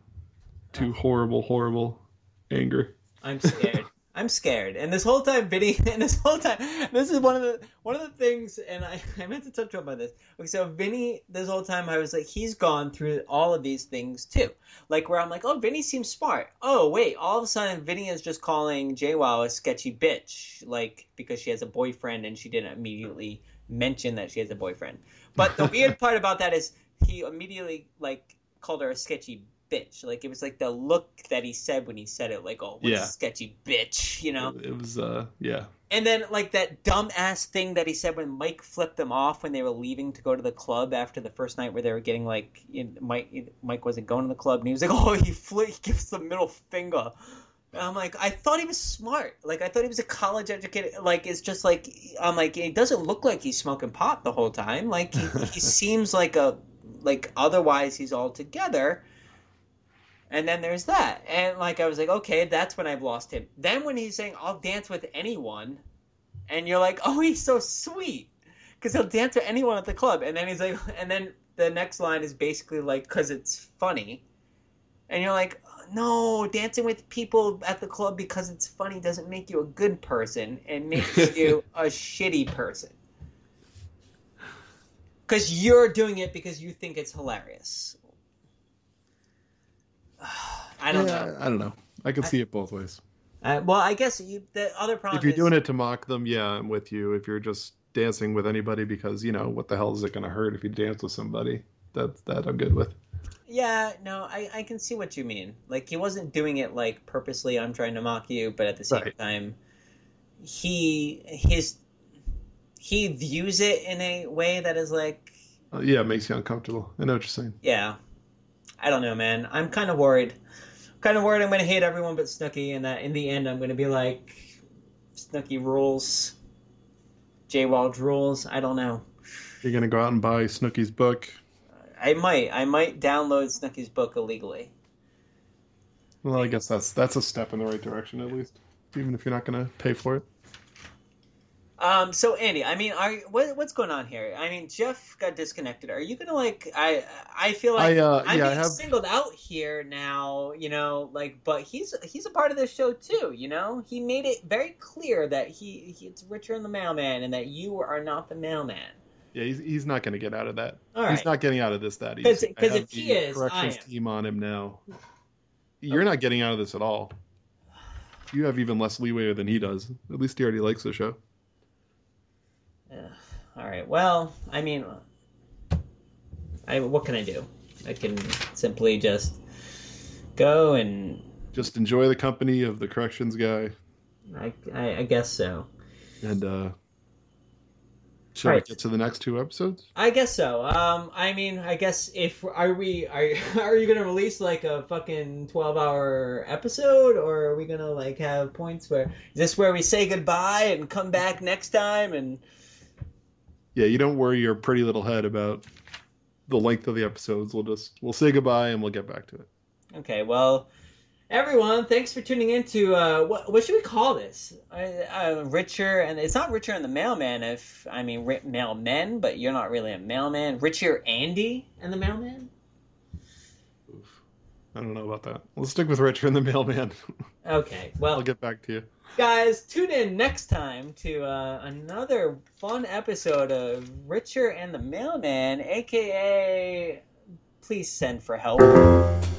horrible anger. I'm scared. I'm scared. And this whole time, Vinny, this is one of the things, and I meant to touch on this. Okay, so Vinny, this whole time I was like, he's gone through all of these things too. Like where I'm like, oh, Vinny seems smart. Oh, wait, all of a sudden Vinny is just calling JWoww a sketchy bitch, like because she has a boyfriend and she didn't immediately mention that she has a boyfriend. But the weird part about that is he immediately like called her a sketchy bitch. Like it was like the look that he said when he said it, like, oh, what's a sketchy bitch, you know? It was And then like that dumbass thing that he said when Mike flipped them off when they were leaving to go to the club after the first night where they were getting like Mike wasn't going to the club and he was like, oh, he gives the middle finger. And I'm like, I thought he was smart. Like I thought he was a college educated. Like it's just like I'm like, it doesn't look like he's smoking pot the whole time. Like he seems like otherwise he's all together. And then there's that. And, like, I was like, okay, that's when I've lost him. Then when he's saying, I'll dance with anyone, and you're like, oh, he's so sweet. Because he'll dance with anyone at the club. And then he's like, and then the next line is basically like, because it's funny. And you're like, no, dancing with people at the club because it's funny doesn't make you a good person. It makes you a shitty person. Because you're doing it because you think it's hilarious. I don't know. I don't know. I can see it both ways. Well, I guess the other problem if you're doing it to mock them, yeah, I'm with you. If you're just dancing with anybody because, what the hell is it going to hurt if you dance with somebody? That I'm good with. Yeah, no, I can see what you mean. Like, he wasn't doing it, like, purposely, I'm trying to mock you, but at the same time, he views it in a way that is like... it makes you uncomfortable. I know what you're saying. Yeah. I don't know, man. I'm kind of worried. I'm going to hate everyone but Snooki, and that in the end I'm going to be like, Snooki rules. JWoww rules. I don't know. You're going to go out and buy Snooki's book? I might download Snooki's book illegally. Well, I guess that's a step in the right direction at least, even if you're not going to pay for it. So Andy, I mean, what's going on here? I mean, Jeff got disconnected. Are you gonna like? I feel like I'm being singled out here now. But he's a part of this show too. He made it very clear that it's Richard and the Mailman, and that you are not the Mailman. Yeah, he's not going to get out of that. All right. He's not getting out of this that easy. Because if he is, corrections team on him now. You're not getting out of this at all. You have even less leeway than he does. At least he already likes the show. All right. Well, I mean, what can I do? I can simply just go and just enjoy the company of the corrections guy. I guess so. And shall we get to the next two episodes? I guess so. I mean, I guess are you gonna release like a fucking 12-hour episode, or are we gonna like have points where is this where we say goodbye and come back next time and? Yeah, you don't worry your pretty little head about the length of the episodes. We'll say goodbye and we'll get back to it. Okay, well, everyone, thanks for tuning in to what should we call this? Richard, and it's not Richard and the Mailman. Mailmen, but you're not really a mailman. Richard, Andy, and the Mailman. Oof, I don't know about that. Let's stick with Richard and the Mailman. Okay, well, I'll get back to you. Guys, tune in next time to another fun episode of Richard and the Mailman, a.k.a. please send for help.